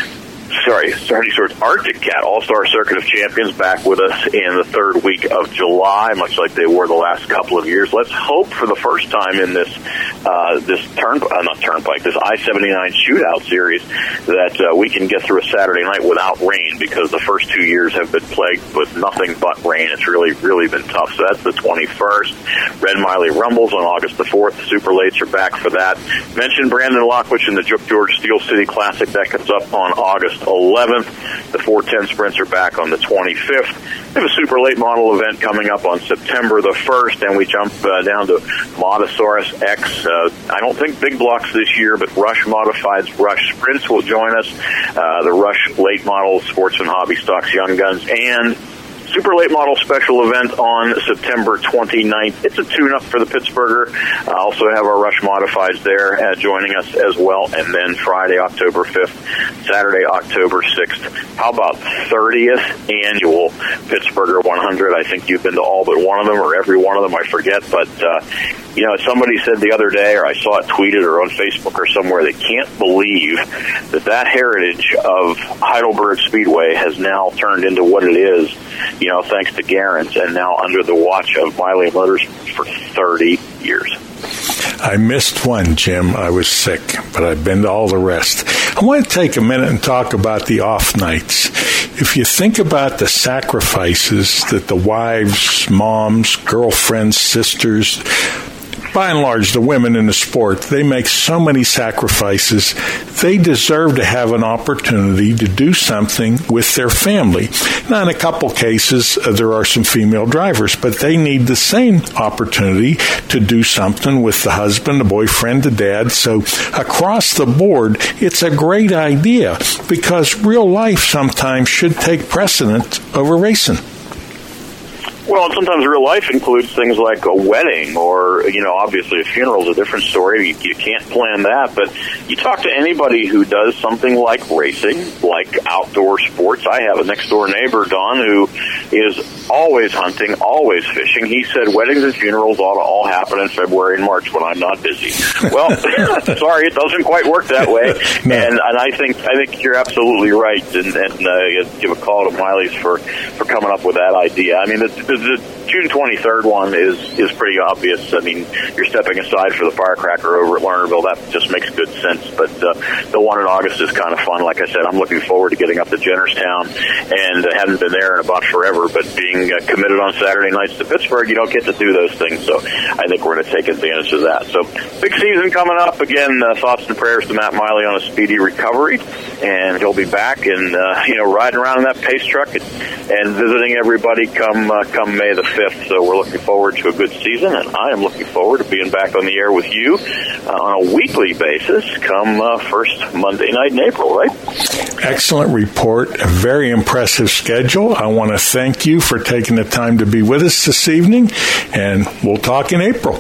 sorry, Tony Stewart's Arctic Cat All-Star Circuit of Champions back with us in the third week of July, much like they were the last couple of years. Let's hope for the first time in this uh, this turn, uh, not turnpike, this I seventy-nine Shootout Series that uh, we can get through a Saturday night without rain, because the first two years have been plagued with nothing but rain. It's really, really been tough. So that's the twenty-first. Red Miley Rumbles on August the fourth. The Super Lates are back for that. Mentioned Brandon Lockwich in the Jook George Steel City Classic. That comes up on August eleventh. The four ten sprints are back on the twenty-fifth. We have a super late model event coming up on September the first, and we jump uh, down to Motosaurus X. Uh, I don't think big blocks this year, but Rush Modifieds, Rush Sprints will join us. Uh, the Rush Late Model Sportsman Hobby Stocks Young Guns, and Super Late Model Special event on September twenty-ninth. It's a tune-up for the Pittsburgher. Uh, also have our Rush Modifieds there uh, joining us as well. And then Friday, October fifth, Saturday, October sixth. How about thirtieth Annual Pittsburgher one hundred? I think you've been to all but one of them, or every one of them, I forget. But, uh, you know, somebody said the other day, or I saw it tweeted or on Facebook or somewhere, they can't believe that that heritage of Heidelberg Speedway has now turned into what it is, you know, thanks to Garrett's, and now under the watch of Miley Motors for thirty years. I missed one, Jim. I was sick, but I've been to all the rest. I want to take a minute and talk about the off nights. If you think about the sacrifices that the wives, moms, girlfriends, sisters, by and large, the women in the sport, they make so many sacrifices. They deserve to have an opportunity to do something with their family. Now, in a couple cases, uh, there are some female drivers, but they need the same opportunity to do something with the husband, the boyfriend, the dad. So across the board, it's a great idea, because real life sometimes should take precedent over racing. Well, sometimes real life includes things like a wedding, or, you know, obviously a funeral is a different story. You, you can't plan that. But you talk to anybody who does something like racing, like outdoor sports. I have a next-door neighbor, Don, who is always hunting, always fishing. He said weddings and funerals ought to all happen in February and March when I'm not busy. Well, sorry, it doesn't quite work that way. No. And and I think I think you're absolutely right. And, and uh, give a call to Miley's for, for coming up with that idea. I mean, the, the, the June twenty-third one is, is pretty obvious. I mean, you're stepping aside for the firecracker over at Lernerville. That just makes good sense. But uh, the one in August is kind of fun. Like I said, I'm looking forward to getting up to Jennerstown, and uh, haven't been there in about forever, but being uh, committed on Saturday nights to Pittsburgh, you don't get to do those things. So I think we're going to take advantage of that. So big season coming up. Again, uh, thoughts and prayers to Matt Miley on a speedy recovery, and he'll be back and uh, you know riding around in that pace truck and, and visiting everybody come uh, come May the fifth. So we're looking forward to a good season, and I am looking forward to being back on the air with you uh, on a weekly basis come uh, first Monday night in April, right? Excellent report. A very impressive schedule. I want to thank you for taking the time to be with us this evening, and we'll talk in April.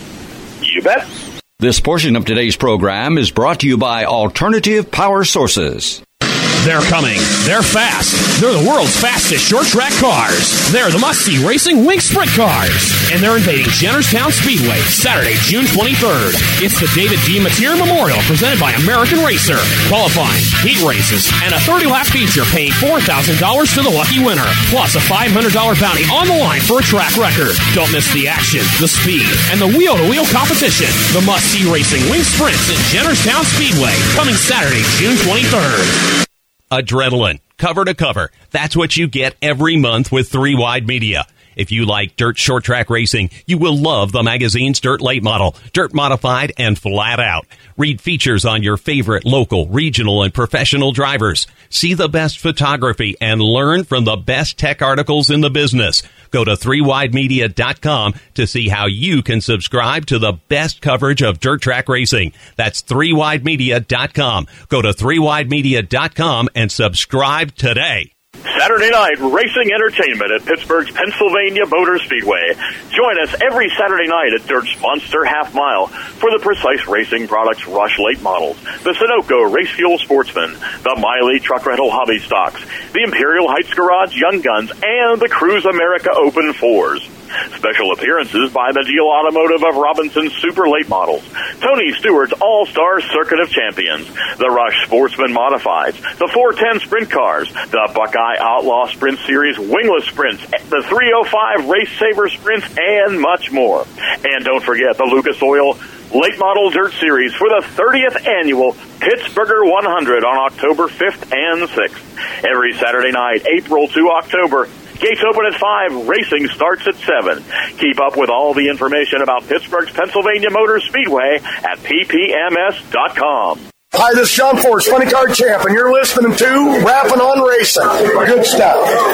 You bet. This portion of today's program is brought to you by Alternative Power Sources. They're coming. They're fast. They're the world's fastest short-track cars. They're the must-see racing Wing Sprint cars. And they're invading Jennerstown Speedway Saturday, June twenty-third. It's the David D. Mateer Memorial presented by American Racer. Qualifying, heat races, and a thirty-lap feature paying four thousand dollars to the lucky winner. Plus a five hundred dollars bounty on the line for a track record. Don't miss the action, the speed, and the wheel-to-wheel competition. The must-see racing Wing Sprints at Jennerstown Speedway. Coming Saturday, June twenty-third. Adrenaline, cover to cover. That's what you get every month with Three Wide Media. If you like dirt short track racing, you will love the magazine's Dirt Late Model, Dirt Modified, and Flat Out. Read features on your favorite local, regional, and professional drivers. See the best photography and learn from the best tech articles in the business. Go to three wide media dot com to see how you can subscribe to the best coverage of dirt track racing. That's three wide media dot com. Go to three wide media dot com and subscribe today. Saturday night racing entertainment at Pittsburgh's Pennsylvania Motor Speedway. Join us every Saturday night at Dirt's Monster Half Mile for the Precise Racing Products Rush Late Models, the Sunoco Race Fuel Sportsman, the Miley Truck Rental Hobby Stocks, the Imperial Heights Garage Young Guns, and the Cruise America Open Fours. Special appearances by the Deal Automotive of Robinson's Super Late Models, Tony Stewart's All-Star Circuit of Champions, the Rush Sportsman Modifieds, the four ten Sprint Cars, the Buckeye Outlaw Sprint Series Wingless Sprints, the three oh five Race Saver Sprints, and much more. And don't forget the Lucas Oil Late Model Dirt Series for the thirtieth Annual Pittsburgher one hundred on October fifth and sixth. Every Saturday night, April to October. Gates open at five. Racing starts at seven. Keep up with all the information about Pittsburgh's Pennsylvania Motor Speedway at p p m s dot com. Hi, this is Sean Forrest, Funny Car Champ, and you're listening to Rapping on Racing. Good stuff.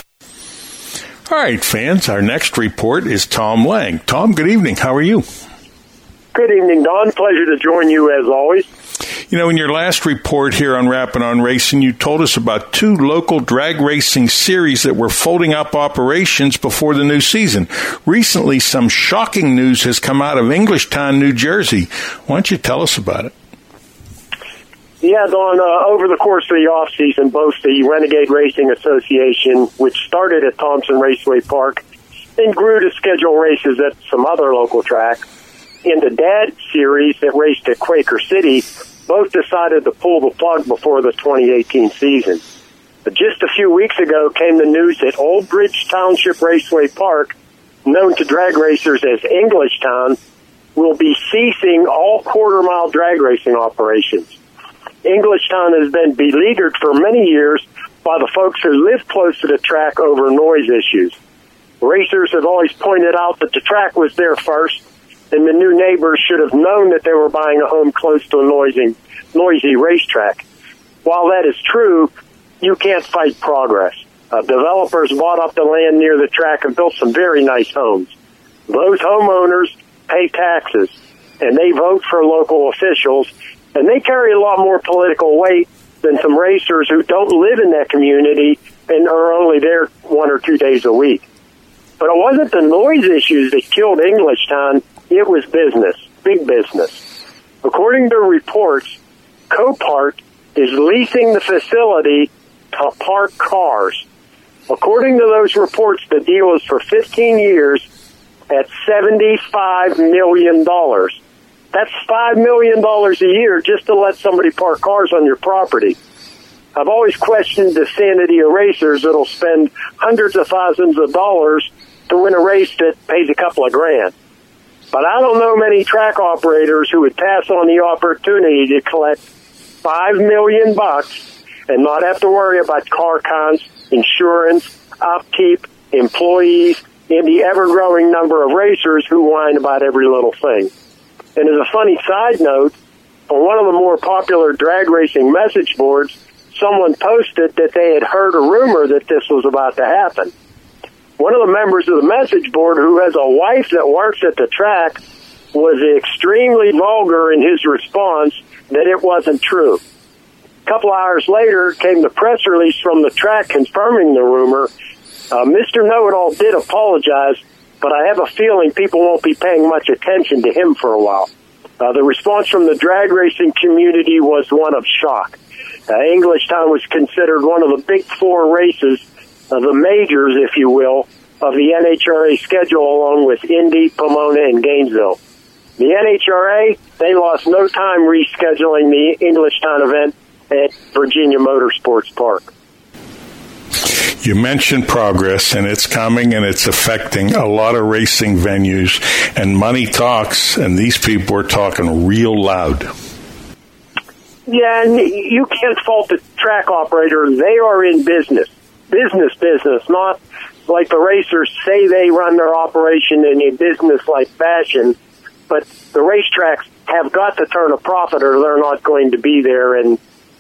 All right, fans, our next report is Tom Lang. Tom, good evening. How are you? Good evening, Don. Pleasure to join you as always. You know, in your last report here on Rapping on Racing, you told us about two local drag racing series that were folding up operations before the new season. Recently, some shocking news has come out of Englishtown, New Jersey. Why don't you tell us about it? Yeah, Don, uh, over the course of the off-season, both the Renegade Racing Association, which started at Thompson Raceway Park, and grew to schedule races at some other local tracks, and the D A D series that raced at Quaker City, both decided to pull the plug before the twenty eighteen season. But just a few weeks ago came the news that Old Bridge Township Raceway Park, known to drag racers as Englishtown, will be ceasing all quarter-mile drag racing operations. Englishtown has been beleaguered for many years by the folks who live close to the track over noise issues. Racers have always pointed out that the track was there first, and the new neighbors should have known that they were buying a home close to a noisy, noisy racetrack. While that is true, you can't fight progress. Uh, developers bought up the land near the track and built some very nice homes. Those homeowners pay taxes, and they vote for local officials, and they carry a lot more political weight than some racers who don't live in that community and are only there one or two days a week. But it wasn't the noise issues that killed Englishtown. It was business, big business. According to reports, Copart is leasing the facility to park cars. According to those reports, the deal is for fifteen years at seventy-five million dollars. That's five million dollars a year just to let somebody park cars on your property. I've always questioned the sanity of racers that'll spend hundreds of thousands of dollars to win a race that pays a couple of grand. But I don't know many track operators who would pass on the opportunity to collect five million bucks and not have to worry about car cons, insurance, upkeep, employees, and the ever-growing number of racers who whine about every little thing. And as a funny side note, on one of the more popular drag racing message boards, someone posted that they had heard a rumor that this was about to happen. One of the members of the message board, who has a wife that works at the track, was extremely vulgar in his response that it wasn't true. A couple hours later came the press release from the track confirming the rumor. Uh, Mister Know-It-All did apologize, but I have a feeling people won't be paying much attention to him for a while. Uh, the response from the drag racing community was one of shock. Uh, Englishtown was considered one of the big four races, uh, the majors, if you will, of the N H R A schedule, along with Indy, Pomona, and Gainesville. The N H R A, they lost no time rescheduling the Englishtown event at Virginia Motorsports Park. You mentioned progress, and it's coming, and it's affecting a lot of racing venues, and money talks, and these people are talking real loud. Yeah, and you can't fault the track operator. They are in business, business, business, not like the racers say they run their operation in a business-like fashion, but the racetracks have got to turn a profit or they're not going to be there. And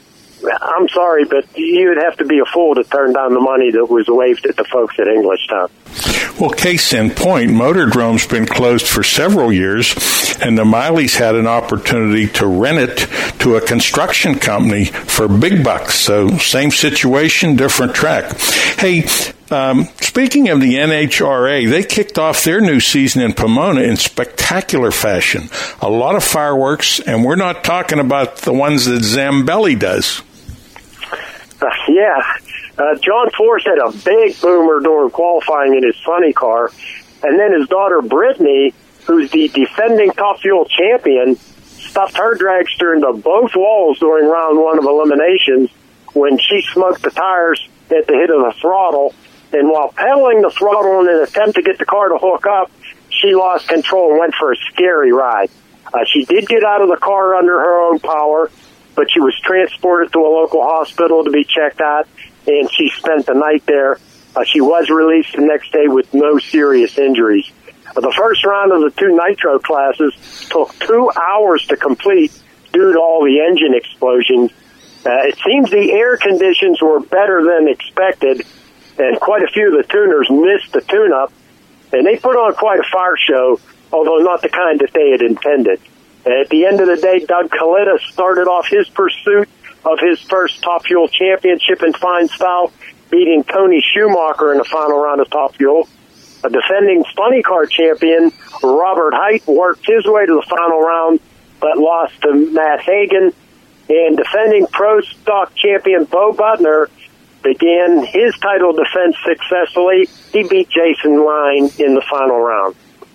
I'm sorry, but you'd have to be a fool to turn down the money that was waved at the folks at Englishtown. Well, case in point, Motordrome's been closed for several years, and the Mileys had an opportunity to rent it to a construction company for big bucks. So same situation, different track. Hey, um, speaking of the N H R A, they kicked off their new season in Pomona in spectacular fashion. A lot of fireworks, and we're not talking about the ones that Zambelli does. Uh, yeah. Uh, John Force had a big boomer during qualifying in his funny car, and then his daughter Brittany, who's the defending Top Fuel champion, stuffed her dragster into both walls during round one of eliminations when she smoked the tires at the hit of the throttle, and while pedaling the throttle in an attempt to get the car to hook up, she lost control and went for a scary ride. Uh, she did get out of the car under her own power, but she was transported to a local hospital to be checked out, and she spent the night there. Uh, she was released the next day with no serious injuries. Uh, the first round of the two nitro classes took two hours to complete due to all the engine explosions. Uh, it seems the air conditions were better than expected, and quite a few of the tuners missed the tune-up, and they put on quite a fire show, although not the kind that they had intended. At the end of the day, Doug Coletta started off his pursuit of his first Top Fuel championship in fine style, beating Tony Schumacher in the final round of Top Fuel. A defending funny car champion, Robert Height, worked his way to the final round, but lost to Matt Hagan. And defending Pro Stock champion Bo Butner began his title defense successfully. He beat Jason Line in the final round.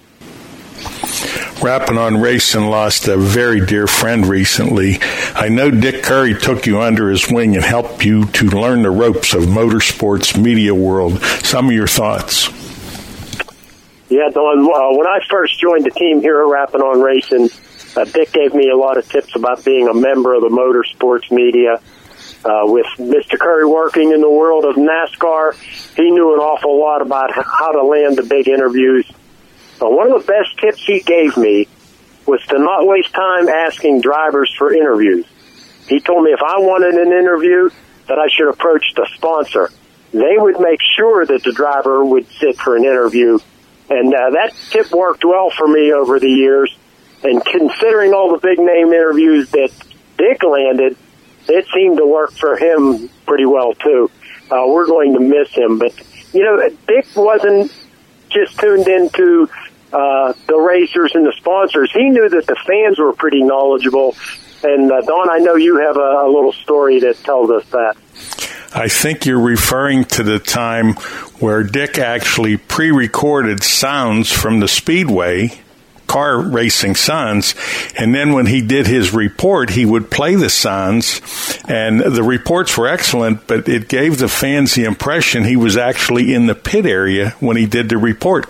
Rapping on Racing lost a very dear friend recently. I know Dick Curry took you under his wing and helped you to learn the ropes of motorsports media world. Some of your thoughts. Yeah, Don, uh, when I first joined the team here at Rapping on Racing, uh, Dick gave me a lot of tips about being a member of the motorsports media. Uh, with Mister Curry working in the world of NASCAR, he knew an awful lot about how to land the big interviews. Uh, one of the best tips he gave me was to not waste time asking drivers for interviews. He told me if I wanted an interview, that I should approach the sponsor. They would make sure that the driver would sit for an interview. And uh, that tip worked well for me over the years. And considering all the big-name interviews that Dick landed, it seemed to work for him pretty well, too. Uh, we're going to miss him. But, you know, Dick wasn't just tuned into uh, the racers and the sponsors. He knew that the fans were pretty knowledgeable. And, uh, Don, I know you have a, a little story that tells us that. I think you're referring to the time where Dick actually pre-recorded sounds from the Speedway, car racing sounds, and then when he did his report, he would play the sounds, and the reports were excellent, but it gave the fans the impression he was actually in the pit area when he did the report.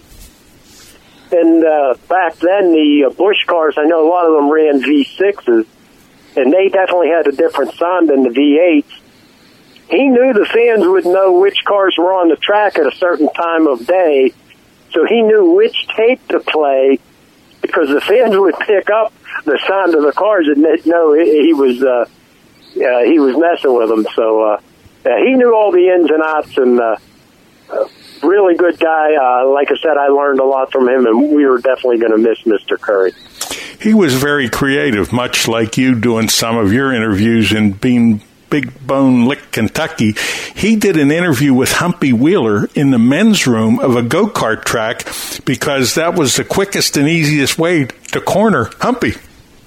And uh, back then, the uh, Busch cars, I know a lot of them ran V sixes, and they definitely had a different sound than the V eights. He knew the fans would know which cars were on the track at a certain time of day, so he knew which tape to play, because the fans would pick up the sound of the cars and they'd know he was uh, uh, he was messing with them. So uh, uh, he knew all the ins and outs, and uh, uh, really good guy. Uh, like I said, I learned a lot from him, and we were definitely going to miss Mister Curry. He was very creative, much like you doing some of your interviews in Bean Big Bone Lick, Kentucky. He did an interview with Humpy Wheeler in the men's room of a go-kart track because that was the quickest and easiest way to corner Humpy.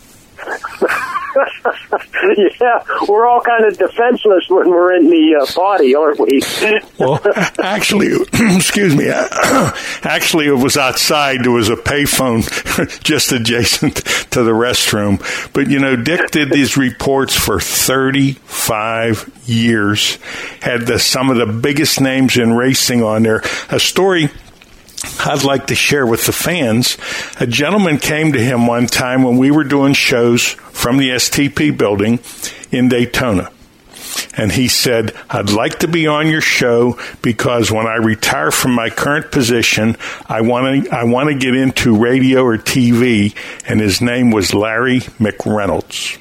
Yeah, we're all kind of defenseless when we're in the uh, body, aren't we? Well, actually, excuse me, actually it was outside. There was a payphone just adjacent to the restroom. But, you know, Dick did these reports for thirty-five years, had the, some of the biggest names in racing on there. A story I'd like to share with the fans. A gentleman came to him one time when we were doing shows from the S T P building in Daytona. And he said, I'd like to be on your show because when I retire from my current position, I want to I want to get into radio or T V. And his name was Larry McReynolds.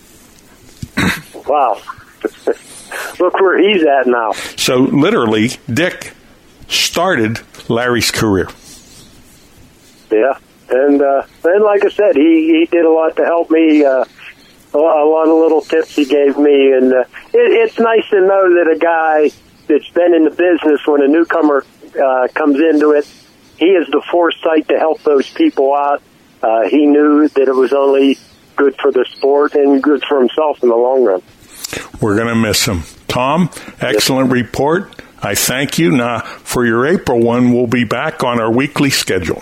Wow. Look where he's at now. So literally, Dick started Larry's career. Yeah, and uh, and like I said, he, he did a lot to help me. Uh, a lot of little tips he gave me, and uh, it, it's nice to know that a guy that's been in the business, when a newcomer uh, comes into it, he has the foresight to help those people out. Uh, he knew that it was only good for the sport and good for himself in the long run. We're going to miss him. Tom, excellent yes. report. I thank you. Now, for your April one, we'll be back on our weekly schedule.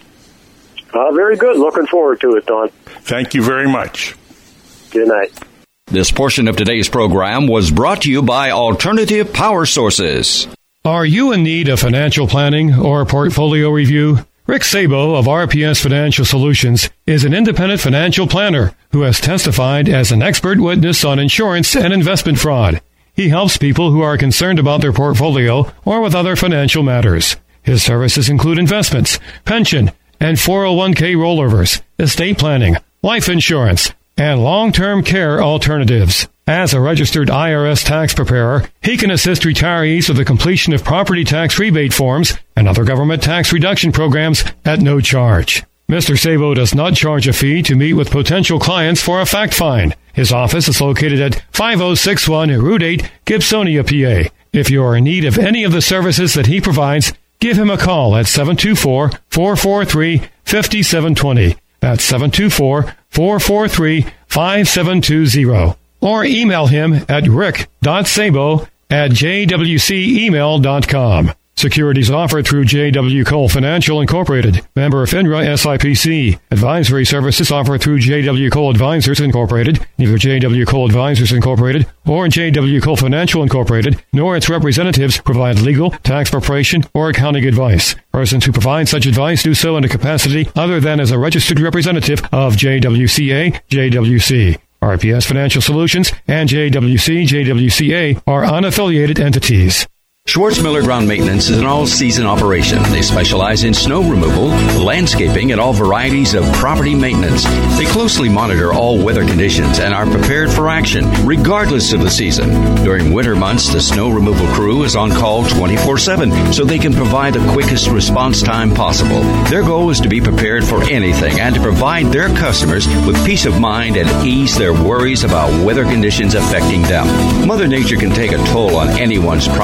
Uh, very good. Looking forward to it, Don. Thank you very much. Good night. This portion of today's program was brought to you by Alternative Power Sources. Are you in need of financial planning or portfolio review? Rick Sabo of R P S Financial Solutions is an independent financial planner who has testified as an expert witness on insurance and investment fraud. He helps people who are concerned about their portfolio or with other financial matters. His services include investments, pension, and four oh one k rollovers, estate planning, life insurance, and long-term care alternatives. As a registered I R S tax preparer, he can assist retirees with the completion of property tax rebate forms and other government tax reduction programs at no charge. Mister Sabo does not charge a fee to meet with potential clients for a fact find. His office is located at five oh six one Route eight, Gibsonia, P A. If you are in need of any of the services that he provides, give him a call at seven two four, four four three, five seven two zero. That's seven two four, four four three, five seven two zero. Or email him at rick dot sabo at j w c email dot com. Securities offered through J W. Cole Financial Incorporated, member of FINRA S I P C. Advisory services offered through J W. Cole Advisors Incorporated. Neither J W. Cole Advisors Incorporated or J W. Cole Financial Incorporated, nor its representatives provide legal, tax preparation, or accounting advice. Persons who provide such advice do so in a capacity other than as a registered representative of J W C A, J W C. R P S Financial Solutions and J W C, J W C A are unaffiliated entities. Schwartz-Miller Ground Maintenance is an all-season operation. They specialize in snow removal, landscaping, and all varieties of property maintenance. They closely monitor all weather conditions and are prepared for action, regardless of the season. During winter months, the snow removal crew is on call twenty-four seven, so they can provide the quickest response time possible. Their goal is to be prepared for anything and to provide their customers with peace of mind and ease their worries about weather conditions affecting them. Mother Nature can take a toll on anyone's property,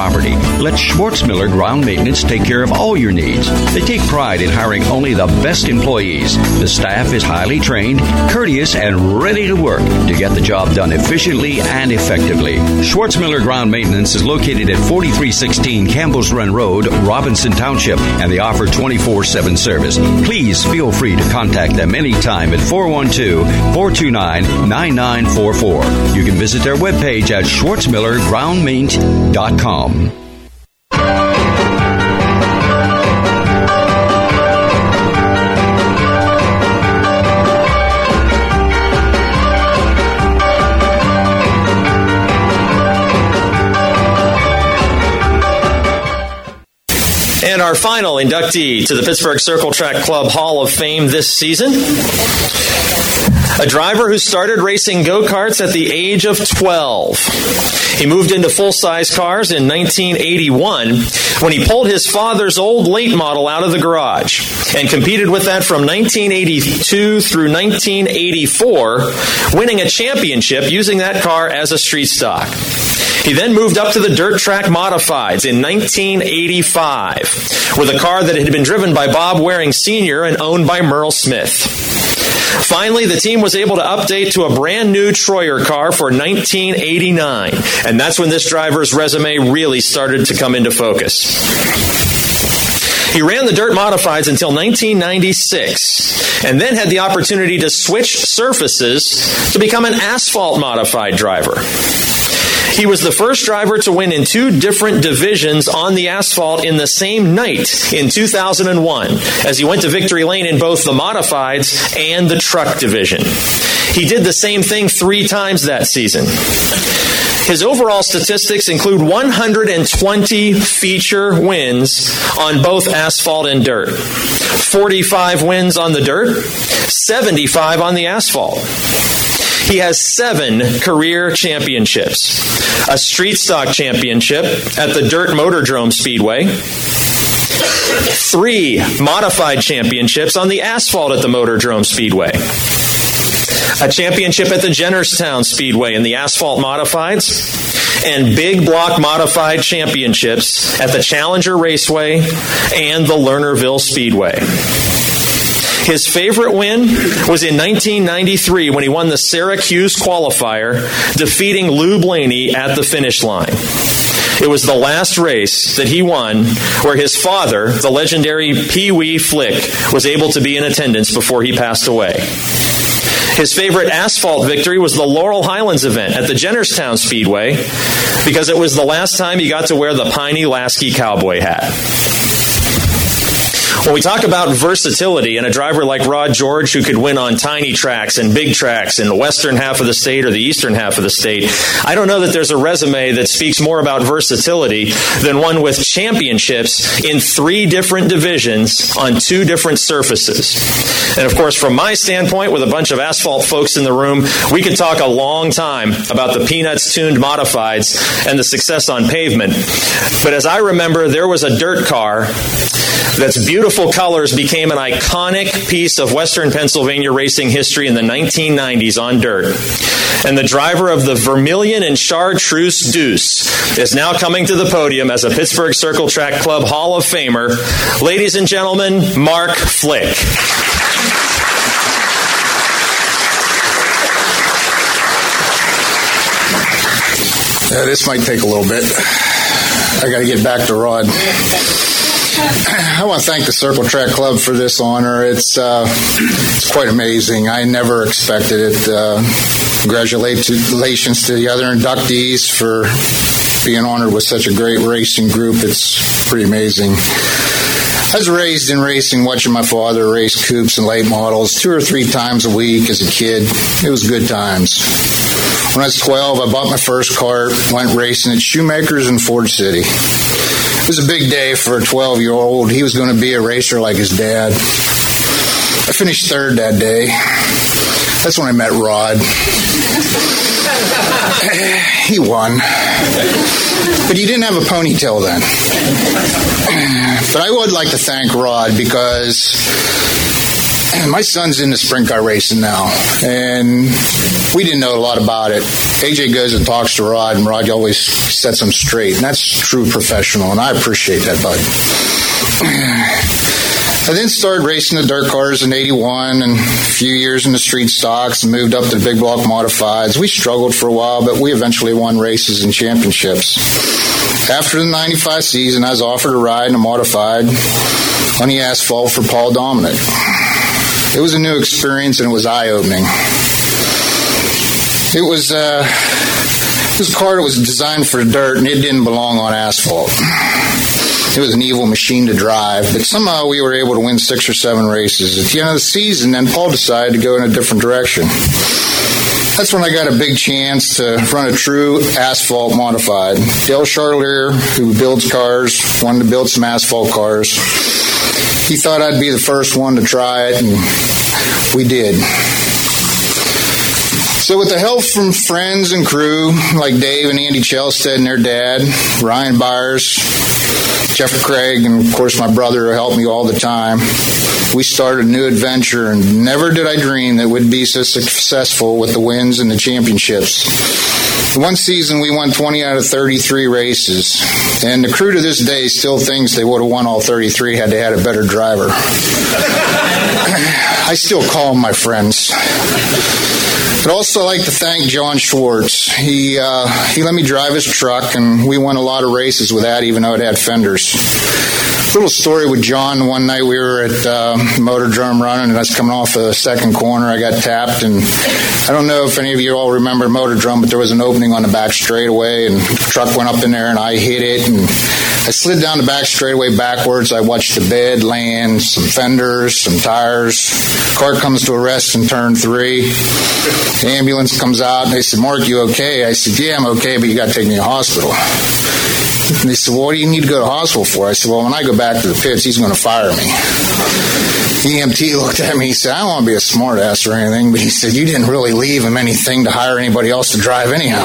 Let Schwartzmiller Ground Maintenance take care of all your needs. They take pride in hiring only the best employees. The staff is highly trained, courteous, and ready to work to get the job done efficiently and effectively. Schwartzmiller Ground Maintenance is located at forty-three sixteen Campbell's Run Road, Robinson Township, and they offer twenty-four seven service. Please feel free to contact them anytime at four one two, four two nine, nine nine four four. You can visit their webpage at schwartzmiller ground maint dot com. And our final inductee to the Pittsburgh Circle Track Club Hall of Fame this season, a driver who started racing go-karts at the age of twelve. He moved into full-size cars in nineteen eighty-one when he pulled his father's old late model out of the garage and competed with that from nineteen eighty-two through nineteen eighty-four, winning a championship using that car as a street stock. He then moved up to the dirt track modifieds in nineteen eighty-five with a car that had been driven by Bob Waring Senior and owned by Merle Smith. Finally, the team was able to update to a brand new Troyer car for nineteen eighty-nine, and that's when this driver's resume really started to come into focus. He ran the dirt modifieds until nineteen ninety-six, and then had the opportunity to switch surfaces to become an asphalt modified driver. He was the first driver to win in two different divisions on the asphalt in the same night in two thousand one, as he went to victory lane in both the modifieds and the truck division. He did the same thing three times that season. His overall statistics include one hundred twenty feature wins on both asphalt and dirt, forty-five wins on the dirt, seventy-five on the asphalt. He has seven career championships, a street stock championship at the Dirt Motordrome Speedway, three modified championships on the asphalt at the Motordrome Speedway, a championship at the Jennerstown Speedway in the asphalt modifieds, and big block modified championships at the Challenger Raceway and the Lernerville Speedway. His favorite win was in nineteen ninety-three when he won the Syracuse qualifier, defeating Lou Blaney at the finish line. It was the last race that he won where his father, the legendary Pee Wee Flick, was able to be in attendance before he passed away. His favorite asphalt victory was the Laurel Highlands event at the Jennerstown Speedway because it was the last time he got to wear the Piney Lasky cowboy hat. When we talk about versatility and a driver like Rod George who could win on tiny tracks and big tracks in the western half of the state or the eastern half of the state, I don't know that there's a resume that speaks more about versatility than one with championships in three different divisions on two different surfaces. And of course, from my standpoint, with a bunch of asphalt folks in the room, we could talk a long time about the Peanuts-tuned modifieds and the success on pavement. But as I remember, there was a dirt car that's beautiful colors became an iconic piece of Western Pennsylvania racing history in the nineteen nineties on dirt. And the driver of the Vermilion and Chartreuse Deuce is now coming to the podium as a Pittsburgh Circle Track Club Hall of Famer. Ladies and gentlemen, Mark Flick. Yeah, this might take a little bit. I got to get back to Rod. I want to thank the Circle Track Club for this honor. It's uh, it's quite amazing. I never expected it. Uh, congratulations to the other inductees for being honored with such a great racing group. It's pretty amazing. I was raised in racing, watching my father race coupes and late models two or three times a week as a kid. It was good times. When I was twelve, I bought my first cart, went racing at Shoemakers in Ford City. It was a big day for a twelve-year-old. He was going to be a racer like his dad. I finished third that day. That's when I met Rod. He won. But he didn't have a ponytail then. But I would like to thank Rod because my son's into sprint car racing now, and we didn't know a lot about it. A J goes and talks to Rod, and Rod always sets him straight, and that's true professional, and I appreciate that, bud. I then started racing the dirt cars in eighty-one and a few years in the street stocks and moved up to the big block modifieds. We struggled for a while, but we eventually won races and championships. After the ninety-five season, I was offered a ride in a modified on the asphalt for Paul Dominic. It was a new experience, and it was eye-opening. It was, uh, it was a car that was designed for dirt, and it didn't belong on asphalt. It was an evil machine to drive, but somehow we were able to win six or seven races. At the end of the season, then Paul decided to go in a different direction. That's when I got a big chance to run a true asphalt modified. Dale Charlier, who builds cars, wanted to build some asphalt cars. He thought I'd be the first one to try it, and we did. So with the help from friends and crew like Dave and Andy Chelstead and their dad, Ryan Byers, Jeff Craig, and of course my brother who helped me all the time, we started a new adventure, and never did I dream that we'd be so successful with the wins and the championships. One season we won twenty out of thirty-three races, and the crew to this day still thinks they would have won all thirty-three had they had a better driver. I still call them my friends. I'd also like to thank John Schwartz. He uh, he let me drive his truck, and we won a lot of races with that, even though it had fenders. Little story with John. One night we were at uh, Motor Drum running, and I was coming off the second corner. I got tapped, and I don't know if any of you all remember Motor Drum, but there was an opening on the back straightaway, and the truck went up in there, and I hit it, and I slid down the back straightaway backwards. I watched the bed land, some fenders, some tires. Car comes to a rest in turn three. The ambulance comes out, and they said, "Mark, you okay?" I said, "Yeah, I'm okay, but you got to take me to the hospital." And they said, "Well, what do you need to go to the hospital for?" I said, "Well, when I go back to the pits, he's going to fire me." E M T looked at me. He said, "I don't want to be a smart ass or anything," but he said, "You didn't really leave him anything to hire anybody else to drive anyhow."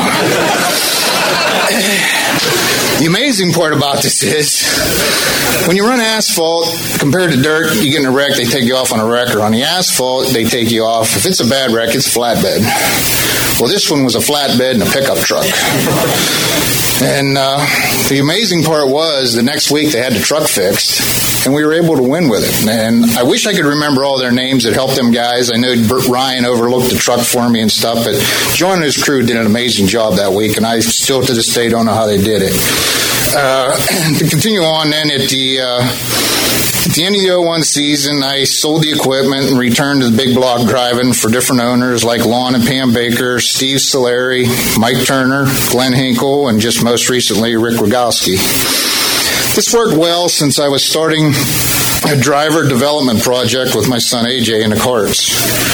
The amazing part about this is, when you run asphalt, compared to dirt, you get in a wreck, they take you off on a wrecker. On the asphalt, they take you off. If it's a bad wreck, it's a flatbed. Well, this one was a flatbed and a pickup truck. And uh, the amazing part was, the next week they had the truck fixed, and we were able to win with it. And I wish I could remember all their names that helped them guys. I know Ryan overlooked the truck for me and stuff, but John and his crew did an amazing job that week, and I still to this day don't know how they did it. Uh, to continue on then, at the uh, at the end of the oh one season, I sold the equipment and returned to the big block driving for different owners like Lon and Pam Baker, Steve Solari, Mike Turner, Glenn Hinkle, and just most recently Rick Rogowski. This worked well since I was starting a driver development project with my son A J in the karts.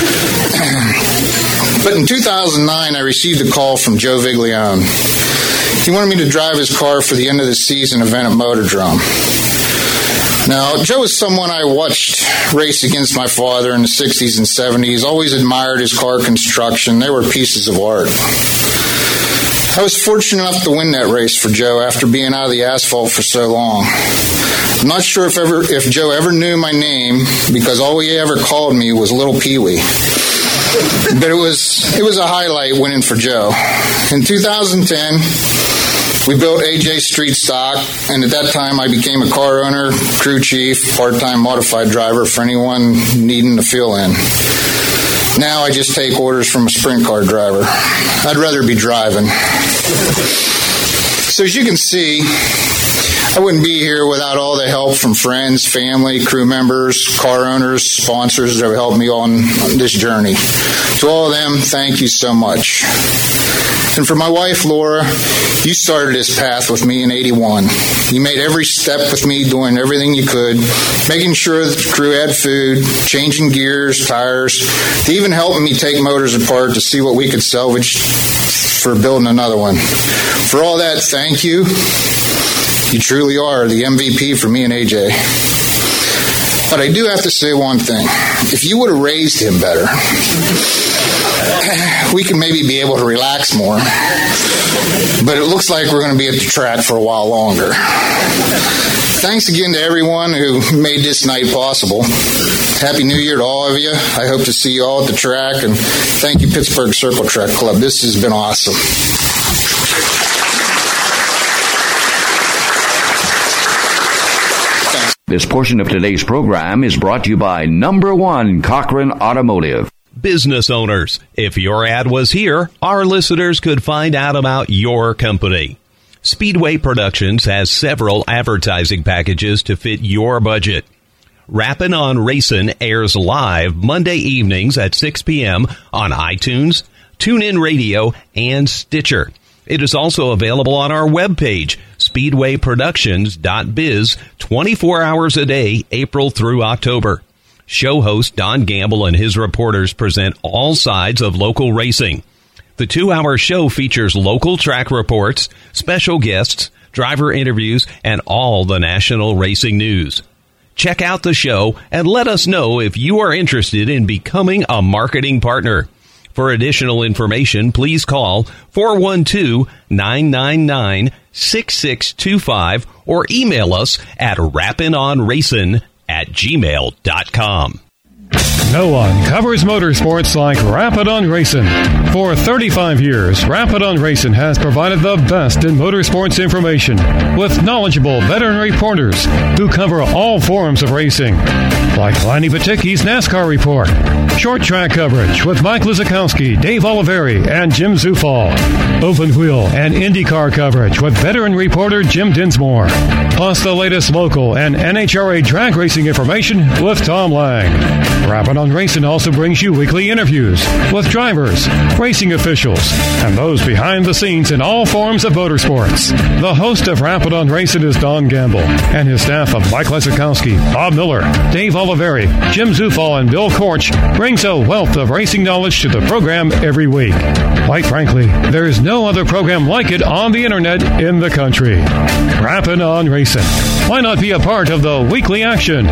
But in two thousand nine, I received a call from Joe Viglione. He wanted me to drive his car for the end of the season event at Motor Drum. Now, Joe is someone I watched race against my father in the sixties and seventies, always admired his car construction. They were pieces of art. I was fortunate enough to win that race for Joe after being out of the asphalt for so long. I'm not sure if ever if Joe ever knew my name, because all he ever called me was Little Pee-wee. But it was it was a highlight winning for Joe. In two thousand ten, we built A J Street Stock, and at that time I became a car owner, crew chief, part-time modified driver for anyone needing to fill in. Now I just take orders from a sprint car driver. I'd rather be driving. So as you can see, I wouldn't be here without all the help from friends, family, crew members, car owners, sponsors that have helped me on this journey. To all of them, thank you so much. And for my wife, Laura, you started this path with me in eighty-one. You made every step with me, doing everything you could, making sure that the crew had food, changing gears, tires, to even helping me take motors apart to see what we could salvage for building another one. For all that, thank you. You truly are the M V P for me and A J. But I do have to say one thing. If you would have raised him better, we can maybe be able to relax more. But it looks like we're going to be at the track for a while longer. Thanks again to everyone who made this night possible. Happy New Year to all of you. I hope to see you all at the track. And thank you, Pittsburgh Circle Track Club. This has been awesome. This portion of today's program is brought to you by Number One Cochran Automotive. Business owners, if your ad was here, our listeners could find out about your company. Speedway Productions has several advertising packages to fit your budget. Rappin' on Racin' airs live Monday evenings at six p.m. on iTunes, TuneIn Radio, and Stitcher. It is also available on our webpage, speedway productions dot biz, twenty-four hours a day, April through October. Show host Don Gamble and his reporters present all sides of local racing. The two-hour show features local track reports, special guests, driver interviews, and all the national racing news. Check out the show and let us know if you are interested in becoming a marketing partner. For additional information, please call four one two, nine nine nine, six six two five or email us at rappinonracin at gmail dot com. No one covers motorsports like Rapid on Racing. For thirty-five years, Rapid on Racing has provided the best in motorsports information with knowledgeable veteran reporters who cover all forms of racing, like Lanny Paticki's NASCAR report, short track coverage with Mike Lizakowski, Dave Oliveri, and Jim Zufall, open wheel and IndyCar coverage with veteran reporter Jim Dinsmore, plus the latest local and N H R A drag racing information with Tom Lang. Rapid on Racing also brings you weekly interviews with drivers, racing officials, and those behind the scenes in all forms of motorsports. The host of Rapid on Racing is Don Gamble, and his staff of Mike Lizakowski, Bob Miller, Dave Oliveri, Jim Zufall, and Bill Korch brings a wealth of racing knowledge to the program every week. Quite frankly, there is no other program like it on the internet in the country. Rapid on Racing. Why not be a part of the weekly action?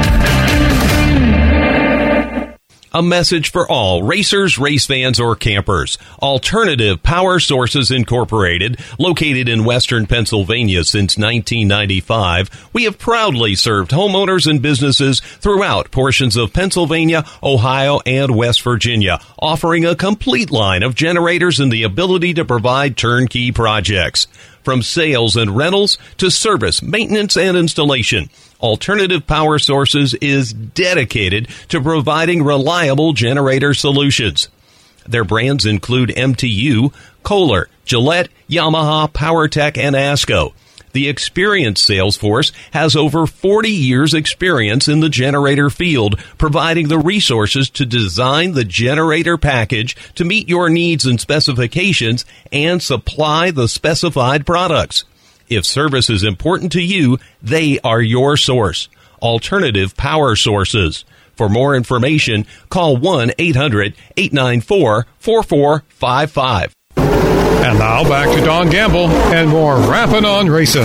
A message for all racers, race fans, or campers. Alternative Power Sources Incorporated, located in western Pennsylvania since nineteen ninety-five, we have proudly served homeowners and businesses throughout portions of Pennsylvania, Ohio, and West Virginia, offering a complete line of generators and the ability to provide turnkey projects. From sales and rentals to service, maintenance, and installation, Alternative Power Sources is dedicated to providing reliable generator solutions. Their brands include M T U, Kohler, Gillette, Yamaha, PowerTech, and ASCO. The experienced sales force has over forty years experience in the generator field, providing the resources to design the generator package to meet your needs and specifications and supply the specified products. If service is important to you, they are your source. Alternative Power Sources. For more information, call one eight hundred, eight nine four, four four five five. And now back to Don Gamble and more Rappin' on Racing.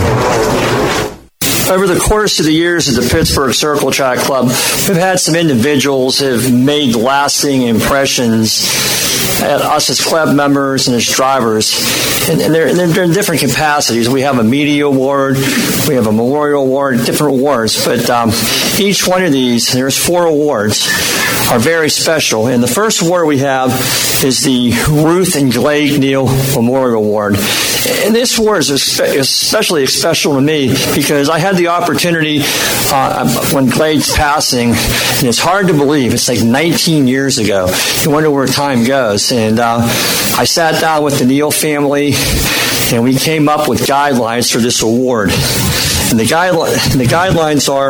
Over the course of the years at the Pittsburgh Circle Track Club, we've had some individuals who have made lasting impressions at us as club members and as drivers. And, and they're, they're in different capacities. We have a media award, we have a memorial award, different awards. But um, each one of these, there's four awards, are very special. And the first award we have is the Ruth and Glade Neal Memorial Award. And this award is especially special to me because I had the opportunity uh, when Glade's passing, and it's hard to believe, it's like nineteen years ago. You wonder where time goes. And uh, I sat down with the Neal family, and we came up with guidelines for this award. And the, guideline, the guidelines are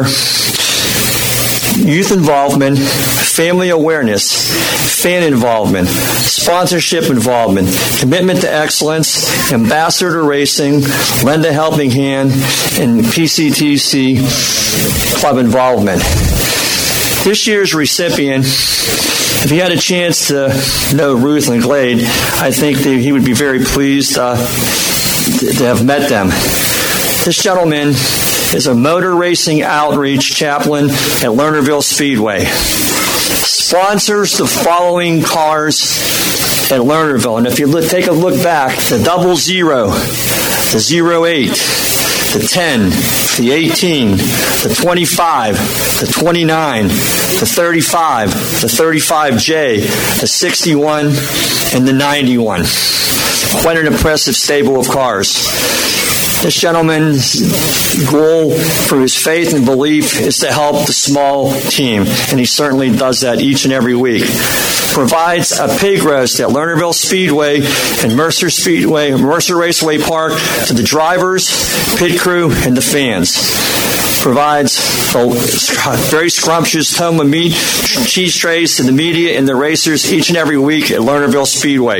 youth involvement, family awareness, fan involvement, sponsorship involvement, commitment to excellence, ambassador to racing, lend a helping hand, and P C T C club involvement. This year's recipient, if he had a chance to know Ruth and Glade, I think that he would be very pleased uh, to have met them. This gentleman is a motor racing outreach chaplain at Lernerville Speedway. Sponsors the following cars at Lernerville. And if you look, take a look back, the double zero, the zero eight, the ten, the eighteen, the twenty-five, the twenty-nine, the thirty-five, the thirty-five J, the sixty-one, and the ninety-one. Quite an impressive stable of cars. This gentleman's goal for his faith and belief is to help the small team, and he certainly does that each and every week. Provides a pig roast at Lernerville Speedway and Mercer Speedway, Mercer Raceway Park to the drivers, pit crew, and the fans. Provides a very scrumptious Toma meat cheese trays to the media and the racers each and every week at Lernerville Speedway.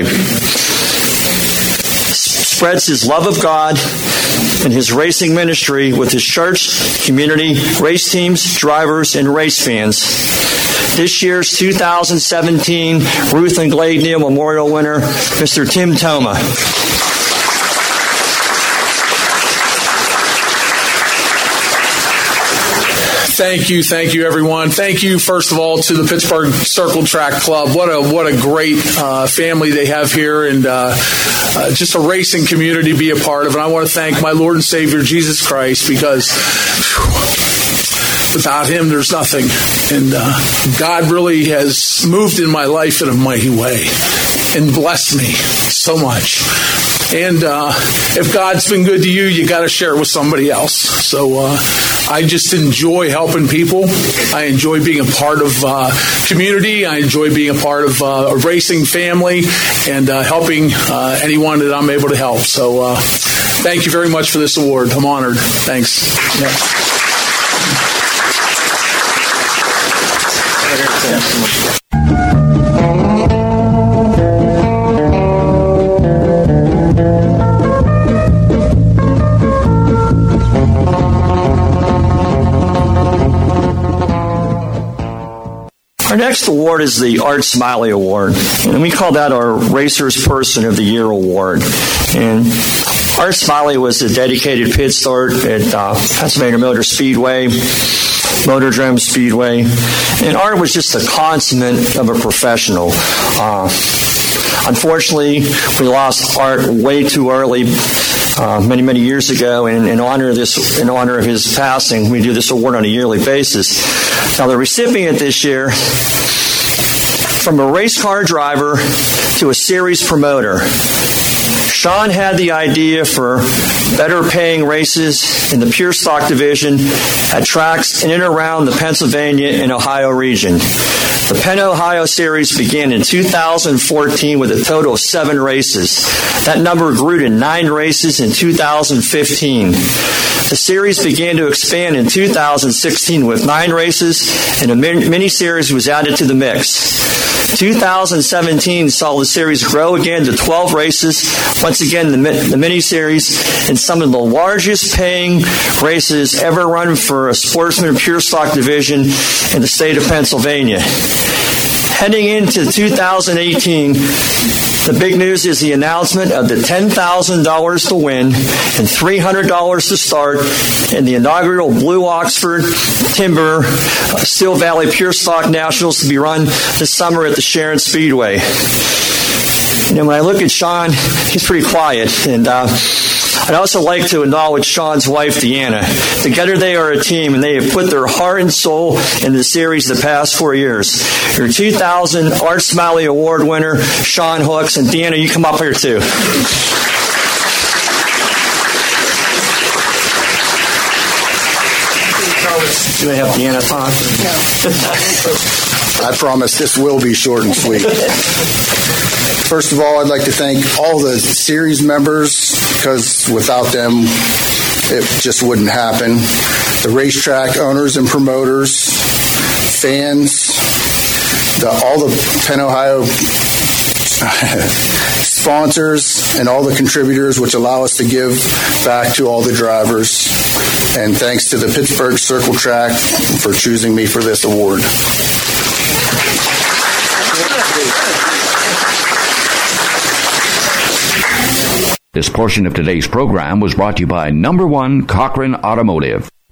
Spreads his love of God and his racing ministry with his church, community, race teams, drivers, and race fans. This year's two thousand seventeen Ruth and Glade Neal Memorial winner, Mister Tim Toma. Thank you, thank you, everyone. Thank you, first of all, to the Pittsburgh Circle Track Club. What a what a great uh, family they have here, and uh, uh, just a racing community to be a part of. And I want to thank my Lord and Savior Jesus Christ, because whew, without Him, there's nothing. And uh, God really has moved in my life in a mighty way and blessed me so much. And uh, if God's been good to you, you got to share it with somebody else. So uh, I just enjoy helping people. I enjoy being a part of uh, community. I enjoy being a part of uh, a racing family and uh, helping uh, anyone that I'm able to help. So uh, thank you very much for this award. I'm honored. Thanks. Yeah. Our next award is the Art Smiley Award, and we call that our Racer's Person of the Year Award. And Art Smiley was a dedicated pit start at uh, Pennsylvania Motor Speedway, Motordrome Speedway, and Art was just a consummate of a professional. Uh, unfortunately, we lost Art way too early. Uh, many, many years ago, and in honor of this, in honor of his passing, we do this award on a yearly basis. Now, the recipient this year, from a race car driver to a series promoter, Sean had the idea for better paying races in the pure stock division at tracks in and around the Pennsylvania and Ohio region. The Penn Ohio Series began in two thousand fourteen with a total of seven races. That number grew to nine races in two thousand fifteen. The series began to expand in two thousand sixteen with nine races, and a mini-series was added to the mix. two thousand seventeen saw the series grow again to twelve races, once again the, the mini-series, and some of the largest paying races ever run for a sportsman pure stock division in the state of Pennsylvania. Heading into two thousand eighteen, the big news is the announcement of the ten thousand dollars to win and three hundred dollars to start in the inaugural Blue Oxford Timber Steel Valley Pure Stock Nationals to be run this summer at the Sharon Speedway. You know, when I look at Sean, he's pretty quiet, and uh, I'd also like to acknowledge Sean's wife, Deanna. Together they are a team, and they have put their heart and soul in the series the past four years. Your two thousand Art Smiley Award winner, Sean Hooks, and Deanna, you come up here too. Do I have Deanna talk? I promise this will be short and sweet. First of all, I'd like to thank all the series members, because without them, it just wouldn't happen. The racetrack owners and promoters, fans, the, all the Penn Ohio sponsors, and all the contributors, which allow us to give back to all the drivers. And thanks to the Pittsburgh Circle Track for choosing me for this award. This portion of today's program was brought to you by Number One Cochran Automotive.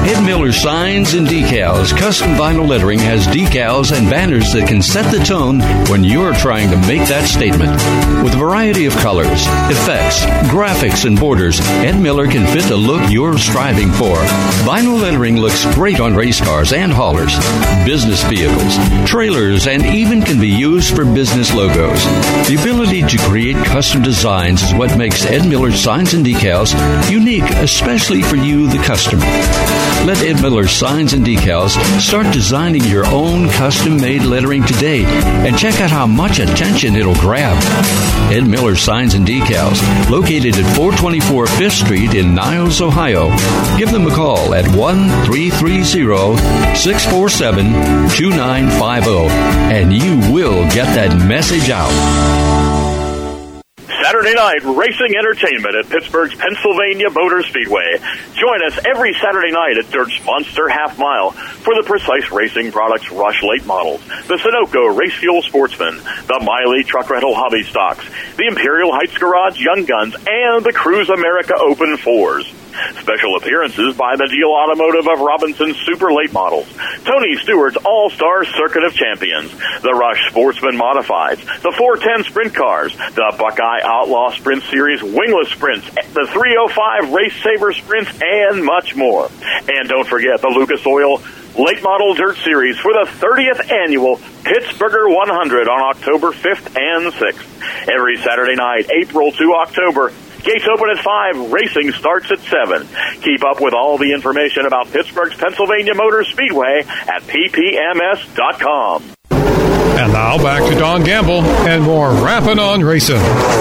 Ed Miller Signs and Decals Custom Vinyl Lettering has decals and banners that can set the tone when you're trying to make that statement. With a variety of colors, effects, graphics, and borders, Ed Miller can fit the look you're striving for. Vinyl lettering looks great on race cars and haulers, business vehicles, trailers, and even can be used for business logos. The ability to create custom designs is what makes Ed Miller Signs and Decals unique, especially for you, the customer. Let Ed Miller Signs and Decals start designing your own custom-made lettering today and check out how much attention it'll grab. Ed Miller Signs and Decals, located at four twenty-four Fifth Street in Niles, Ohio. Give them a call at one three three zero, six four seven, two nine five zero, and you will get that message out. Saturday night racing entertainment at Pittsburgh's Pennsylvania Motor Speedway. Join us every Saturday night at Dirt's Monster Half Mile for the Precise Racing Products Rush Late Models, the Sunoco Race Fuel Sportsman, the Miley Truck Rental Hobby Stocks, the Imperial Heights Garage Young Guns, and the Cruise America Open Fours. Special appearances by the Deal Automotive of Robinson's Super Late Models, Tony Stewart's All-Star Circuit of Champions, the Rush Sportsman Modifieds, the four ten Sprint Cars, the Buckeye Outlaw Sprint Series Wingless Sprints, the three oh five Race Saver Sprints, and much more. And don't forget the Lucas Oil Late Model Dirt Series for the thirtieth Annual Pittsburgher one hundred on October fifth and sixth. Every Saturday night, April to October, gates open at five. Racing starts at seven. Keep up with all the information about Pittsburgh's Pennsylvania Motor Speedway at p p m s dot com. And now back to Don Gamble and more Rappin' on Racing.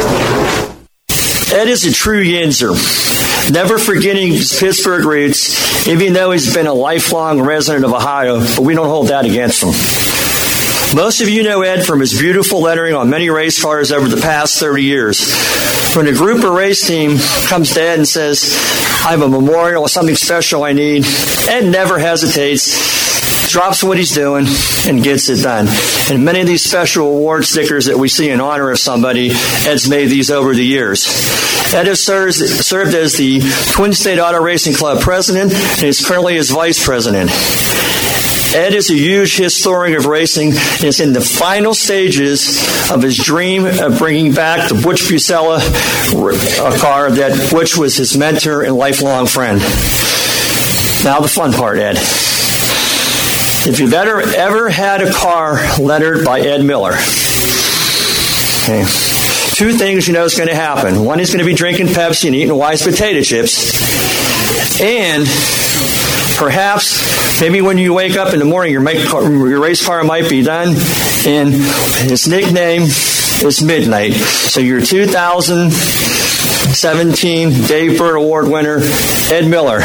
Ed is a true Yinzer, never forgetting his Pittsburgh roots, even though he's been a lifelong resident of Ohio, but we don't hold that against him. Most of you know Ed from his beautiful lettering on many race cars over the past thirty years. When a group or race team comes to Ed and says, I have a memorial or something special I need, Ed never hesitates, drops what he's doing, and gets it done. And many of these special award stickers that we see in honor of somebody, Ed's made these over the years. Ed has served, served as the Twin State Auto Racing Club president and is currently his vice president. Ed is a huge historian of racing and is in the final stages of his dream of bringing back the Butch Bucella car that Butch was his mentor and lifelong friend. Now the fun part, Ed. If you've ever, ever had a car lettered by Ed Miller, okay, two things you know is going to happen. One, he's going to be drinking Pepsi and eating Wise potato chips. And perhaps, maybe when you wake up in the morning, your, make, your race car might be done, and his nickname is Midnight. So your two thousand seventeen Dave Bird Award winner, Ed Miller.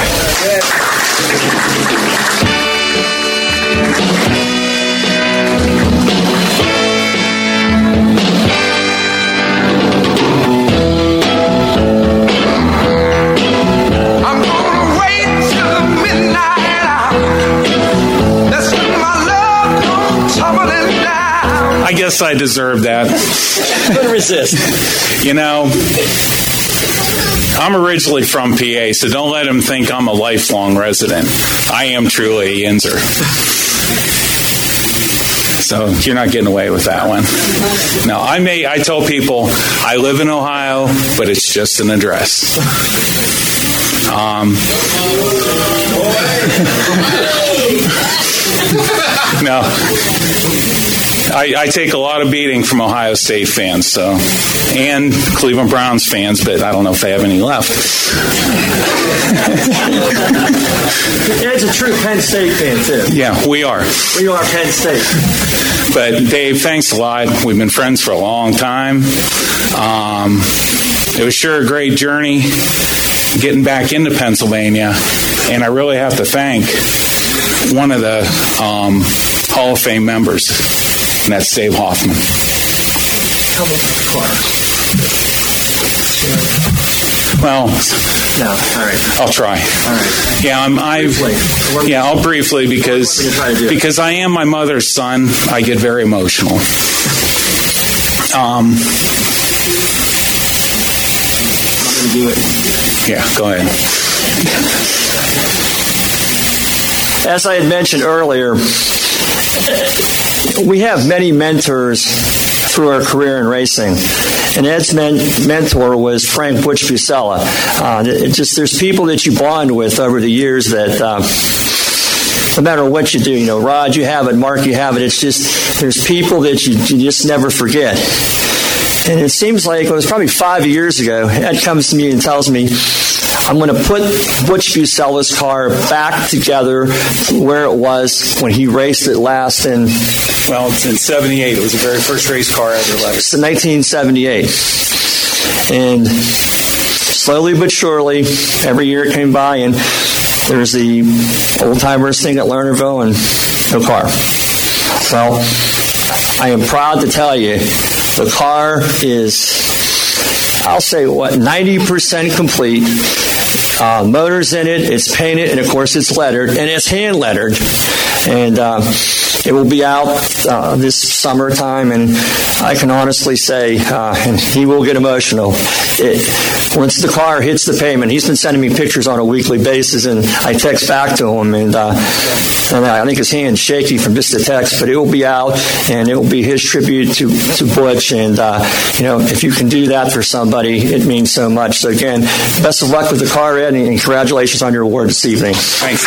I guess I deserve that. Couldn't resist. You know, I'm originally from P A, so don't let him think I'm a lifelong resident. I am truly a Yinzer. So you're not getting away with that one. No, I may. I tell people I live in Ohio, but it's just an address. Um, no, I, I take a lot of beating from Ohio State fans, so and Cleveland Browns fans, but I don't know if they have any left. Ed's a true Penn State fan too. Yeah, we are. We are Penn State. But Dave, thanks a lot. We've been friends for a long time. Um, it was sure a great journey getting back into Pennsylvania, and I really have to thank one of the um, Hall of Fame members, and that's Dave Hoffman. Come on, car. Well, no, all right. I'll try. All right. Yeah, I'm. I've. Briefly. Yeah, I'll briefly because because I am my mother's son. I get very emotional. Um. I'm gonna do it. Yeah, go ahead. as I had mentioned earlier, we have many mentors through our career in racing. And Ed's men- mentor was Frank Butch Busella. Uh, it just there's people that you bond with over the years that uh, no matter what you do, you know, Rod, you have it, Mark, you have it. It's just there's people that you, you just never forget. And it seems like it was probably five years ago. Ed comes to me and tells me, I'm going to put Butch Busella's car back together where it was when he raced it last in... Well, it's in seventy-eight. It was the very first race car I ever left. It's in nineteen seventy-eight. And slowly but surely, every year it came by, and there's the old-timers thing at Lernerville, and no car. Well, I am proud to tell you, the car is, I'll say, what, ninety percent complete. Uh, motor's in it, it's painted, and of course it's lettered, and it's hand lettered. And uh, it will be out uh, this summertime, and I can honestly say, uh, and he will get emotional, it, once the car hits the pavement, he's been sending me pictures on a weekly basis, and I text back to him, and, uh, and I think his hand's shaky from just the text, but it will be out, and it will be his tribute to, to Butch, and, uh, you know, if you can do that for somebody, it means so much. So again, best of luck with the car, Ed, and congratulations on your award this evening. Thanks.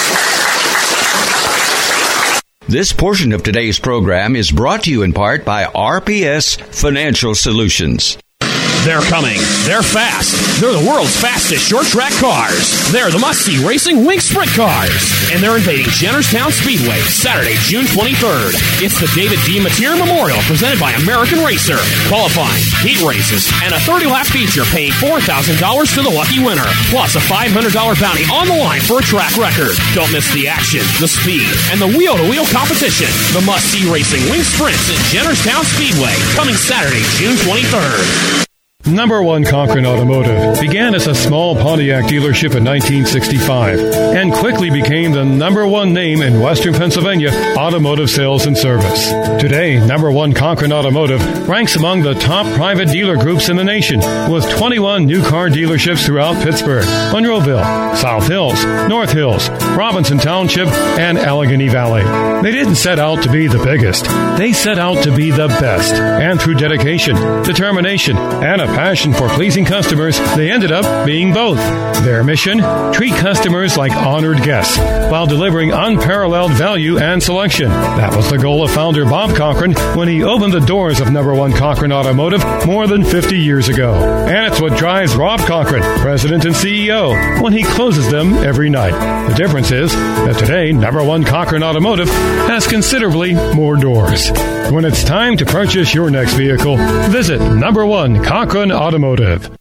This portion of today's program is brought to you in part by R P S Financial Solutions. They're coming. They're fast. They're the world's fastest short-track cars. They're the must-see racing Wink Sprint cars. And they're invading Jennerstown Speedway Saturday, June twenty-third. It's the David D. Mateer Memorial presented by American Racer. Qualifying, heat races, and a thirty-lap feature paying four thousand dollars to the lucky winner. Plus a five hundred dollars bounty on the line for a track record. Don't miss the action, the speed, and the wheel-to-wheel competition. The must-see racing Wink Sprints at Jennerstown Speedway. Coming Saturday, June twenty-third. Number One Cochran Automotive began as a small Pontiac dealership in nineteen sixty-five and quickly became the number one name in Western Pennsylvania automotive sales and service. Today, Number One Cochran Automotive ranks among the top private dealer groups in the nation with twenty-one new car dealerships throughout Pittsburgh, Monroeville, South Hills, North Hills, Robinson Township, and Allegheny Valley. They didn't set out to be the biggest. They set out to be the best. And through dedication, determination, and a passion for pleasing customers, they ended up being both. Their mission? Treat customers like honored guests while delivering unparalleled value and selection. That was the goal of founder Bob Cochran when he opened the doors of Number One Cochran Automotive more than fifty years ago. And it's what drives Rob Cochran, president and C E O, when he closes them every night. The difference is that today, Number One Cochran Automotive has considerably more doors. When it's time to purchase your next vehicle, visit Number One Cochran Automotive.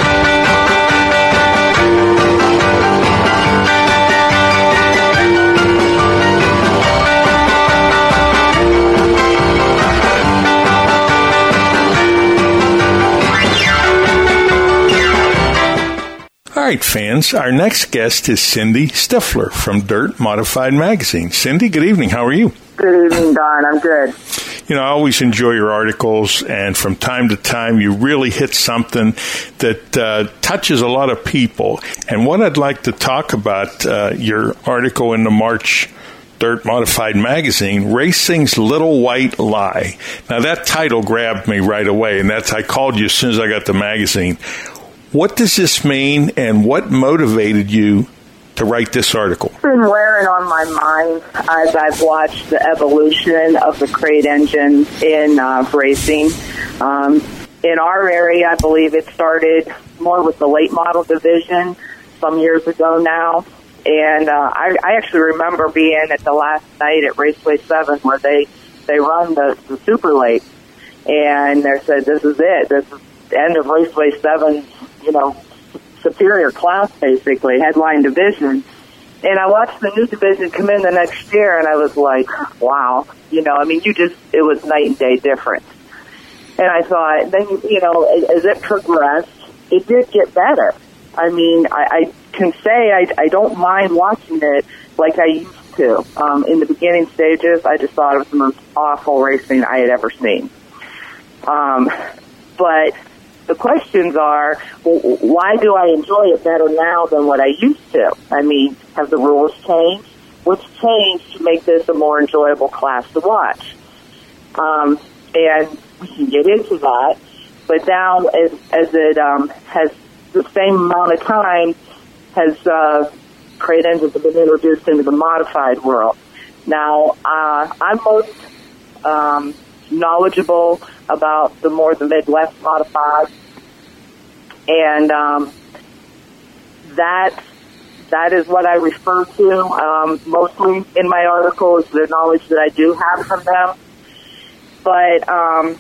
All right, fans, our next guest is Cindy Stifler from Dirt Modified Magazine. Cindy, good evening. How are you? Good evening, Don. I'm good. You know, I always enjoy your articles, and from time to time you really hit something that uh, touches a lot of people. And what I'd like to talk about, uh, your article in the March Dirt Modified Magazine, Racing's Little White Lie. Now, that title grabbed me right away, and that's I called you as soon as I got the magazine. What does this mean, and what motivated you to write this article? It's been wearing on my mind as I've watched the evolution of the crate engine in uh, racing. Um, in our area, I believe it started more with the late model division some years ago now. And uh, I, I actually remember being at the last night at Raceway seven where they, they run the, the super late. And they said, this is it. This is the end of Raceway seven's, you know, superior class, basically, headline division. And I watched the new division come in the next year, and I was like, wow. You know, I mean, you just, it was night and day difference. And I thought, then, you know, as, as it progressed, it did get better. I mean, I, I can say I, I don't mind watching it like I used to. Um, in the beginning stages, I just thought it was the most awful racing I had ever seen. Um, but the questions are, well, why do I enjoy it better now than what I used to? I mean, have the rules changed? what's changed to make this a more enjoyable class to watch? Um, and we can get into that. But now, as, as it um, has the same amount of time, has uh, crate engines have been introduced into the modified world. Now, uh, I'm most um, knowledgeable about the more the Midwest modified, and um, that that is what I refer to um, mostly in my article, is the knowledge that I do have from them. But um,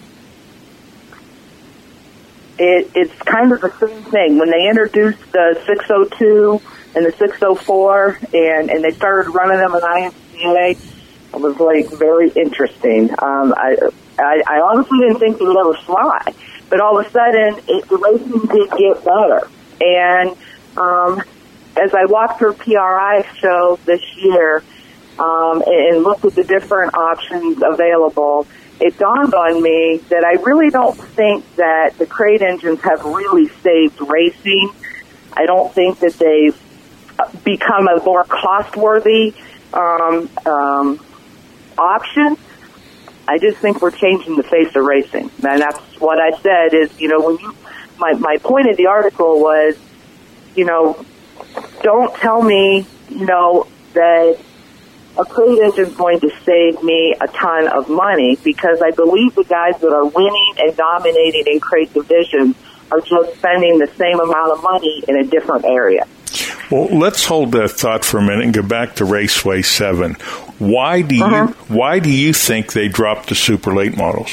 it, it's kind of the same thing. When they introduced the six oh two and the six oh four, and, and they started running them in I M C A, it was like very interesting. Um, I, I I honestly didn't think they would ever fly, but all of a sudden, it, the racing did get better. And um, as I walked through P R I show this year um, and looked at the different options available, it dawned on me that I really don't think that the crate engines have really saved racing. I don't think that they've become a more cost-worthy um, um, option. I just think we're changing the face of racing. And that's what I said is, you know, when you, my, my point of the article was, you know, don't tell me, you know, that a crate engine is going to save me a ton of money, because I believe the guys that are winning and dominating in crate divisions are just spending the same amount of money in a different area. Well, let's hold that thought for a minute and go back to Raceway seven. Why do uh-huh. you why do you think they dropped the super late models?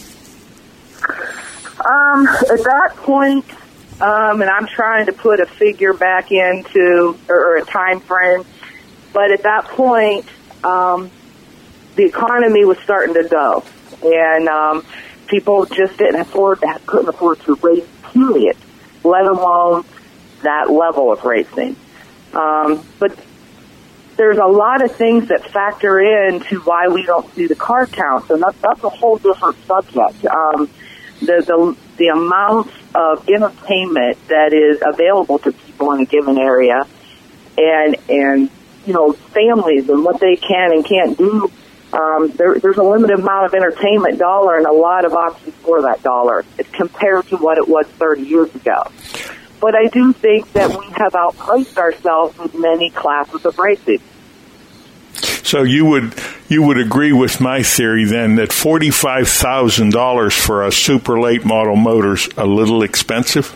Um, at that point, um, and I'm trying to put a figure back into, or, or a time frame, but at that point, um, the economy was starting to go, and um, people just didn't afford that, couldn't afford to race, period, let alone that level of racing. Um, but there's a lot of things that factor into why we don't see the car counts, and that's, that's a whole different subject. Um, the, the the amount of entertainment that is available to people in a given area, and and you know, families and what they can and can't do. Um, there, there's a limited amount of entertainment dollar and a lot of options for that dollar compared to what it was thirty years ago. But I do think that we have outpriced ourselves with many classes of racing. So you would you would agree with my theory then that forty-five thousand dollars for a super late model motor's a little expensive?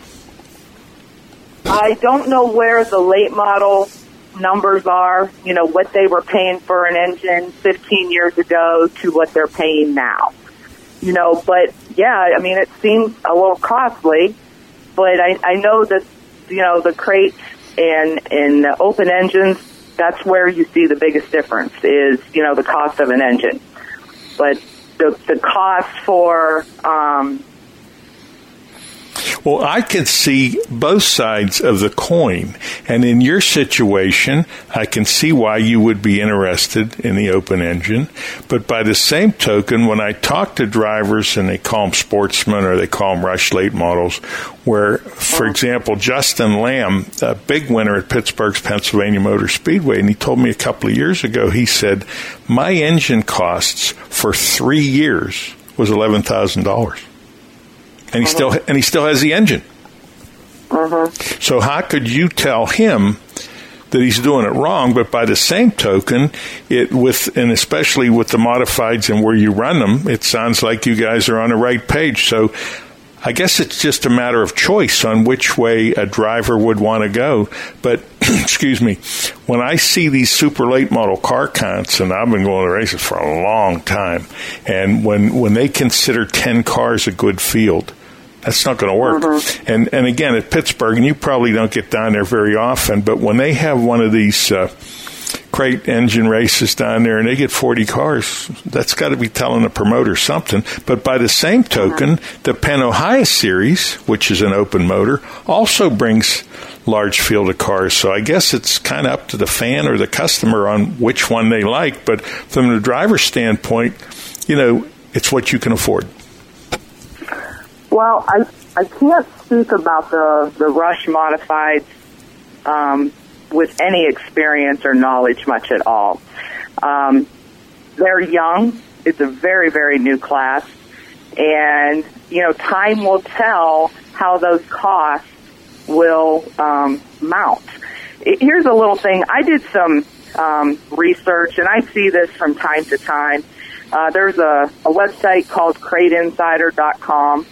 I don't know where the late model numbers are, you know, what they were paying for an engine fifteen years ago to what they're paying now. You know, but yeah, I mean, it seems a little costly, but I, I know that, you know, the crate and, and the open engines, that's where you see the biggest difference is, you know, the cost of an engine. But the, the cost for, um, Well, I can see both sides of the coin. And in your situation, I can see why you would be interested in the open engine. But by the same token, when I talk to drivers, and they call them sportsmen or they call them rush late models, where, for example, Justin Lamb, a big winner at Pittsburgh's Pennsylvania Motor Speedway, and he told me a couple of years ago, he said, my engine costs for three years was eleven thousand dollars. And he still and he still has the engine. Uh-huh. So how could you tell him that he's doing it wrong? But by the same token, it with and especially with the modifieds and where you run them, it sounds like you guys are on the right page. So I guess it's just a matter of choice on which way a driver would want to go. But excuse me, when I see these super late model car counts, and I've been going to races for a long time, and when when they consider ten cars a good field, that's not going to work. Mm-hmm. And and again, at Pittsburgh, and you probably don't get down there very often, but when they have one of these uh, crate engine races down there and they get forty cars, that's got to be telling the promoter something. But by the same token, mm-hmm. the Penn Ohio Series, which is an open motor, also brings large field of cars. So I guess it's kind of up to the fan or the customer on which one they like. But from the driver's standpoint, you know, it's what you can afford. Well, I I can't speak about the, the Rush modifieds um, with any experience or knowledge much at all. Um, they're young. It's a very, very new class. And, you know, time will tell how those costs will um, mount. Here's a little thing. I did some um, research, and I see this from time to time. Uh, there's a, a website called crate insider dot com,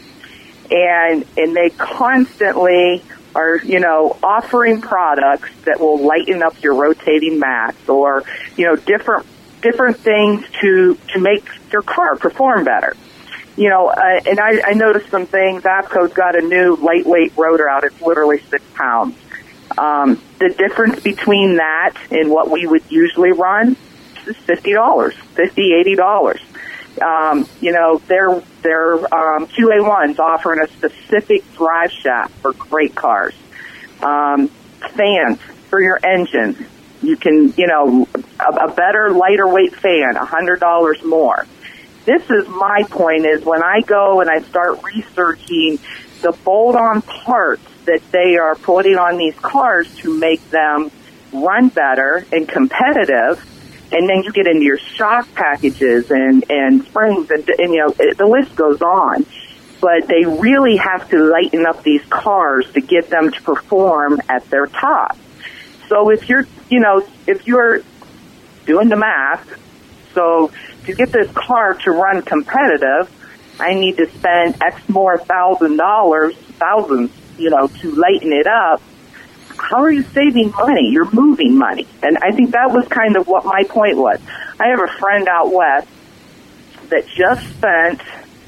and and they constantly are, you know, offering products that will lighten up your rotating mats, or, you know, different different things to to make your car perform better. You know, uh, and I, I noticed some things. APCO's got a new lightweight rotor out. It's literally six pounds. Um, the difference between that and what we would usually run is fifty dollars, fifty dollars, eighty dollars. Um, you know, their their um, Q A one's offering a specific drive shaft for great cars. Um, fans for your engine. You can, you know, a, a better, lighter weight fan, one hundred dollars more. This is my point, is when I go and I start researching the bolt-on parts that they are putting on these cars to make them run better and competitive, and then you get into your shock packages and, and springs, and, and, you know, it, the list goes on. But they really have to lighten up these cars to get them to perform at their top. So if you're, you know, if you're doing the math, so to get this car to run competitive, I need to spend X more thousand dollars, thousands, you know, to lighten it up. How are you saving money? You're moving money. And I think that was kind of what my point was. I have a friend out west that just spent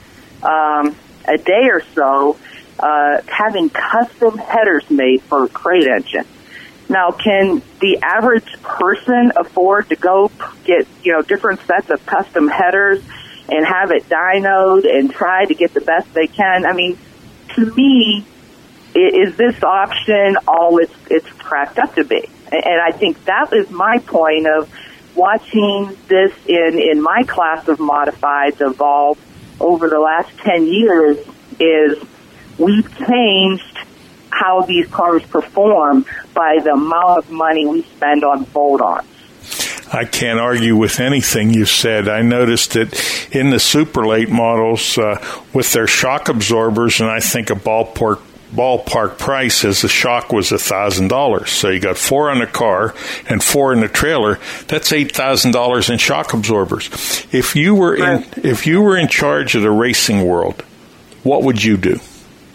um, a day or so uh, having custom headers made for a crate engine. Now, can the average person afford to go get, you know, different sets of custom headers and have it dynoed and try to get the best they can? I mean, to me, is this option all it's it's cracked up to be? And I think that is my point of watching this in, in my class of modifieds evolve over the last ten years, is we've changed how these cars perform by the amount of money we spend on bolt-ons. I can't argue with anything you said. I noticed that in the super late models, uh, with their shock absorbers, and I think a ballpark ballpark price as the shock was one thousand dollars. So you got four on the car and four in the trailer. That's eight thousand dollars in shock absorbers. If you were in if you were in charge of the racing world, what would you do?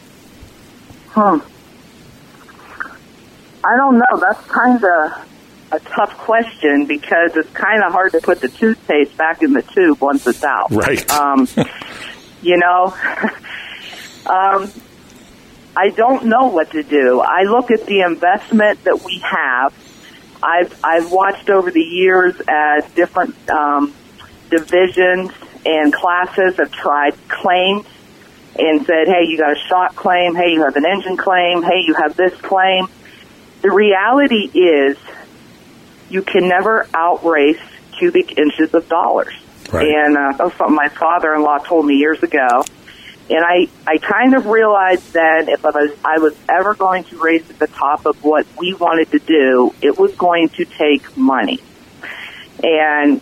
Hmm. I don't know. That's kind of a tough question, because it's kind of hard to put the toothpaste back in the tube once it's out. Right. Um, you know, um, I don't know what to do. I look at the investment that we have. I've I've watched over the years as different um, divisions and classes have tried claims and said, hey, you got a shock claim. Hey, you have an engine claim. Hey, you have this claim. The reality is you can never outrace cubic inches of dollars. Right. And uh, that was something my father-in-law told me years ago. And I, I kind of realized then if I was, I was ever going to race at the top of what we wanted to do, it was going to take money. And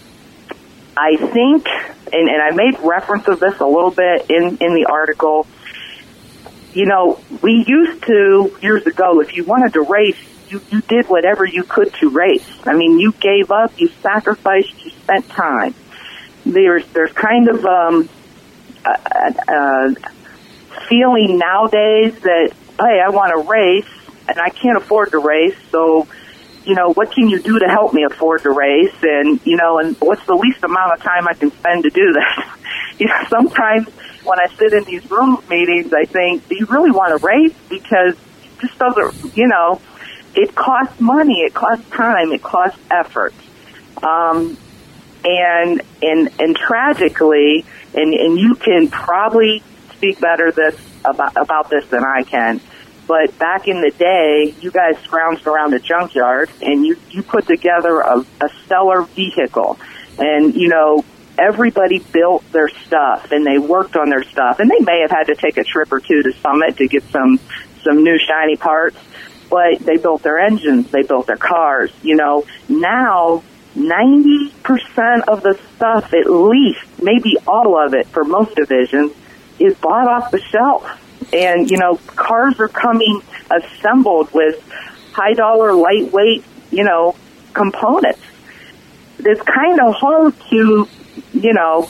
I think, and, and I made reference of this a little bit in, in the article, you know, we used to, years ago, if you wanted to race, you, you did whatever you could to race. I mean, you gave up, you sacrificed, you spent time. There's, there's kind of um, a, a feeling nowadays that, hey, I want to race, and I can't afford to race, so, you know, what can you do to help me afford to race? And, you know, and what's the least amount of time I can spend to do that? You know, sometimes when I sit in these room meetings, I think, do you really want to race? Because it just doesn't, you know, it costs money, it costs time, it costs effort. Um, and, and, and tragically, and, and you can probably speak better this about, about this than I can, but back in the day, you guys scrounged around a junkyard and you, you put together a, a stellar vehicle. And, you know, everybody built their stuff and they worked on their stuff. And they may have had to take a trip or two to Summit to get some, some new shiny parts. but they built their engines, they built their cars. You know, now ninety percent of the stuff, at least, maybe all of it for most divisions, is bought off the shelf. And, you know, cars are coming assembled with high-dollar, lightweight, you know, components. It's kind of hard to, you know,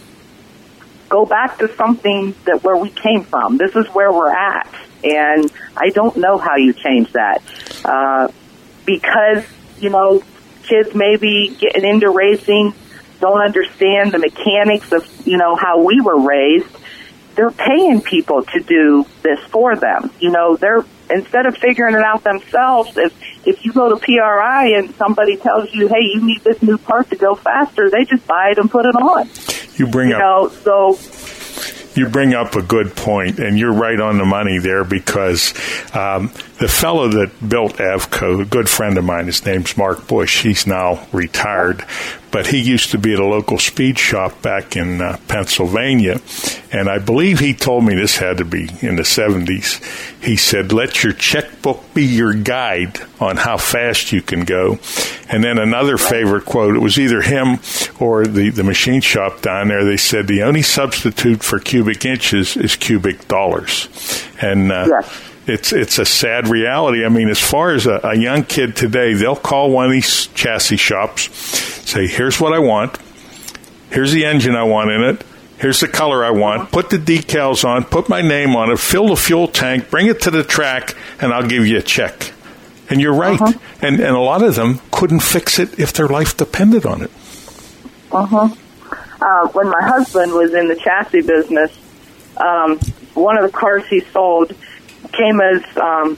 go back to something that where we came from. This is where we're at. And I don't know how you change that. Uh, because, you know, kids maybe getting into racing don't understand the mechanics of, you know, how we were raised. They're paying people to do this for them. You know, they're, instead of figuring it out themselves, if if you go to P R I and somebody tells you, hey, you need this new part to go faster, they just buy it and put it on. You bring you up, know, so you bring up a good point, and you're right on the money there, because um, the fellow that built Avco, a good friend of mine, his name's Mark Bush. He's now retired, but he used to be at a local speed shop back in uh, Pennsylvania, and I believe he told me, this had to be in the seventies, he said, let your checkbook be your guide on how fast you can go. And then another favorite quote, it was either him or the, the machine shop down there, they said, the only substitute for cubic inches is cubic dollars. And uh, yes. It's it's a sad reality. I mean, as far as a, a young kid today, they'll call one of these chassis shops, say, here's what I want, here's the engine I want in it, here's the color I want, put the decals on, put my name on it, fill the fuel tank, bring it to the track, and I'll give you a check. And you're right. Uh-huh. And, and a lot of them couldn't fix it if their life depended on it. Uh-huh. Uh, when my husband was in the chassis business, um, one of the cars he sold came as um,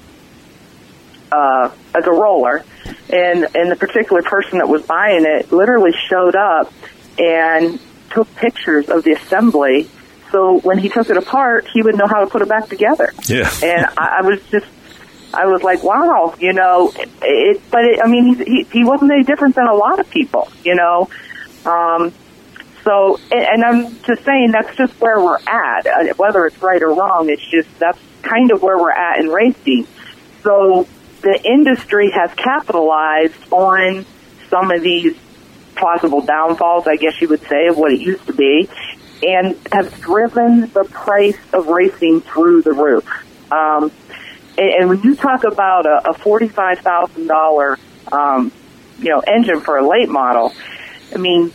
uh, as a roller, and and the particular person that was buying it literally showed up and took pictures of the assembly, so when he took it apart, he would know how to put it back together. Yeah. And I, I was just, I was like, wow, you know, it. it but it, I mean, he, he wasn't any different than a lot of people, you know. Um, so, and, and I'm just saying that's just where we're at. Whether it's right or wrong, it's just that's kind of where we're at in racing. So the industry has capitalized on some of these possible downfalls, I guess you would say, of what it used to be, and have driven the price of racing through the roof. Um, and, and when you talk about a, a forty-five thousand dollars um, you know, engine for a late model, I mean,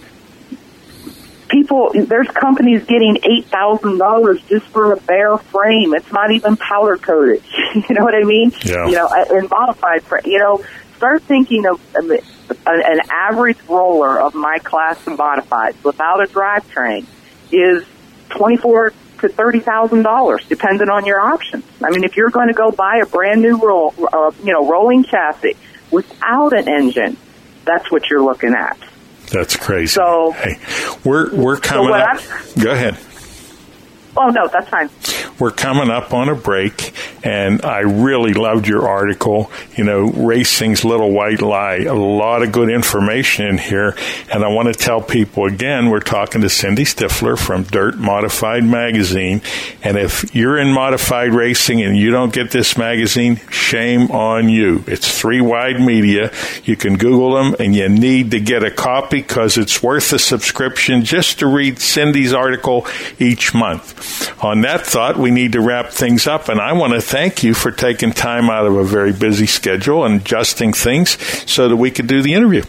people, there's companies getting eight thousand dollars just for a bare frame. It's not even powder coated. You know what I mean? Yeah. You know, and modified frame. You know, start thinking of an, an average roller of my class and modified without a drivetrain is twenty-four to thirty thousand dollars, depending on your options. I mean, if you're going to go buy a brand new roll, uh, you know, rolling chassis without an engine, that's what you're looking at. That's crazy. So hey, we're we're coming so up. I'm, Go ahead. Oh, no, that's fine. We're coming up on a break, and I really loved your article, you know, Racing's Little White Lie. A lot of good information in here, and I want to tell people again, we're talking to Cindy Stifler from Dirt Modified Magazine, and if you're in modified racing and you don't get this magazine, shame on you. It's Three Wide Media. You can Google them, and you need to get a copy because it's worth a subscription just to read Cindy's article each month. On that thought, we need to wrap things up, and I want to thank you for taking time out of a very busy schedule and adjusting things so that we could do the interview.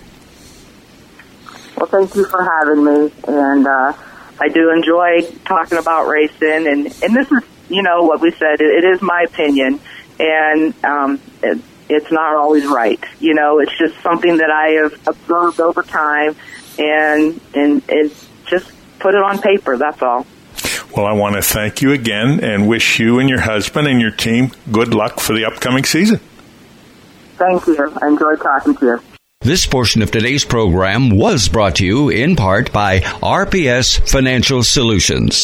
Well, thank you for having me, and uh, I do enjoy talking about racing, and, and this is, you know, what we said, it, it is my opinion, and um, it, it's not always right. You know, it's just something that I have observed over time, and, and, and just put it on paper, that's all. Well, I want to thank you again and wish you and your husband and your team good luck for the upcoming season. Thank you. I enjoyed talking to you. This portion of today's program was brought to you in part by R P S Financial Solutions.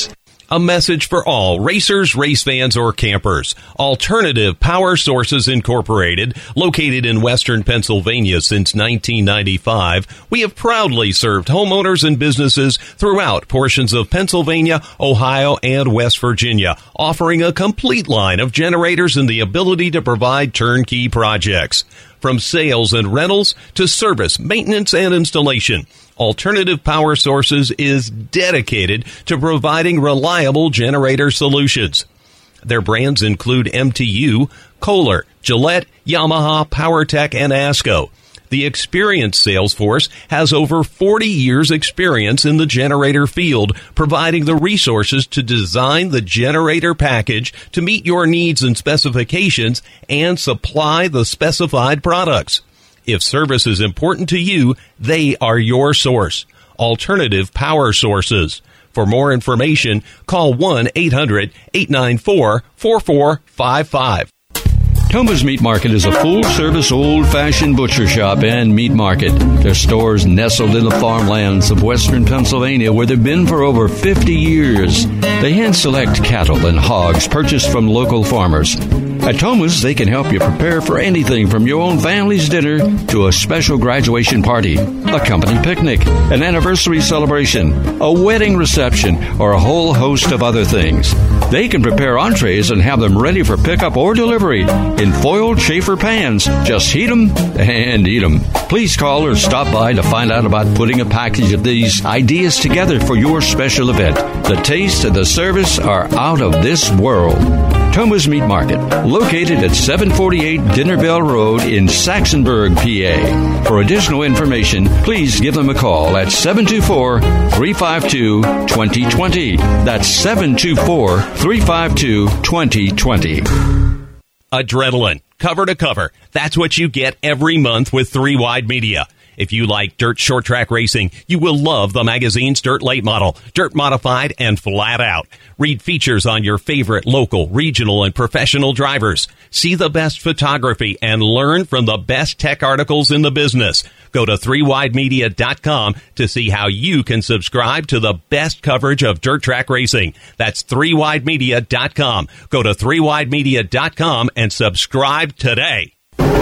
A message for all racers, race fans, or campers. Alternative Power Sources Incorporated, located in western Pennsylvania since nineteen ninety-five, we have proudly served homeowners and businesses throughout portions of Pennsylvania, Ohio, and West Virginia, offering a complete line of generators and the ability to provide turnkey projects. From sales and rentals to service, maintenance, and installation, Alternative Power Sources is dedicated to providing reliable generator solutions. Their brands include M T U, Kohler, Gillette, Yamaha, PowerTech, and ASCO. The experienced sales force has over forty years experience in the generator field, providing the resources to design the generator package to meet your needs and specifications and supply the specified products. If service is important to you, they are your source. Alternative Power Sources. For more information, call one eight hundred eight nine four four four five five. Toma's Meat Market is a full-service, old-fashioned butcher shop and meat market. Their stores nestled in the farmlands of western Pennsylvania, where they've been for over fifty years. They hand-select cattle and hogs purchased from local farmers. At Toma's, they can help you prepare for anything from your own family's dinner to a special graduation party, a company picnic, an anniversary celebration, a wedding reception, or a whole host of other things. They can prepare entrees and have them ready for pickup or delivery in foiled Schaefer pans. Just heat them and eat them. Please call or stop by to find out about putting a package of these ideas together for your special event. The taste and the service are out of this world. Toma's Meat Market, located at seven forty-eight Dinner Bell Road in Saxonburg, P A. For additional information, please give them a call at seven two four, three five two, two zero two zero. That's seven two four, three five two, two zero two zero. Adrenaline, cover to cover. That's what you get every month with Three Wide Media. If you like dirt short track racing, you will love the magazine's Dirt Late Model, Dirt Modified, and Flat Out. Read features on your favorite local, regional, and professional drivers. See the best photography and learn from the best tech articles in the business. Go to three wide media dot com to see how you can subscribe to the best coverage of dirt track racing. That's three wide media dot com. Go to three wide media dot com and subscribe today.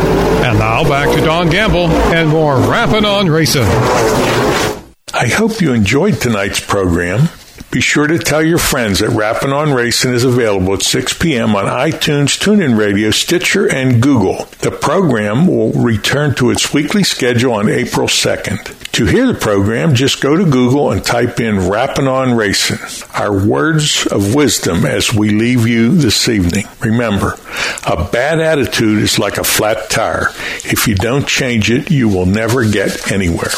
And now back to Don Gamble and more Rappin' on Racing. I hope you enjoyed tonight's program. Be sure to tell your friends that Rappin' on Racing is available at six p.m. on iTunes, TuneIn Radio, Stitcher, and Google. The program will return to its weekly schedule on April second. To hear the program, just go to Google and type in Rappin' on Racing. Our words of wisdom as we leave you this evening. Remember, a bad attitude is like a flat tire. If you don't change it, you will never get anywhere.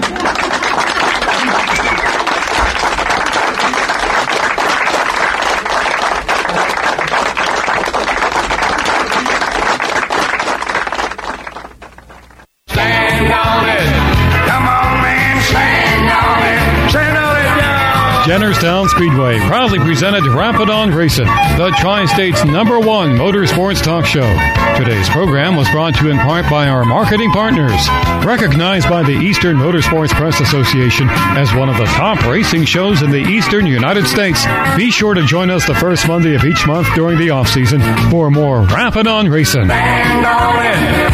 Jennerstown Speedway proudly presented Rappin' on Racing, the Tri-State's number one motorsports talk show. Today's program was brought to you in part by our marketing partners. Recognized by the Eastern Motorsports Press Association as one of the top racing shows in the eastern United States, be sure to join us the first Monday of each month during the off-season for more Rappin' on Racing. Stand on it.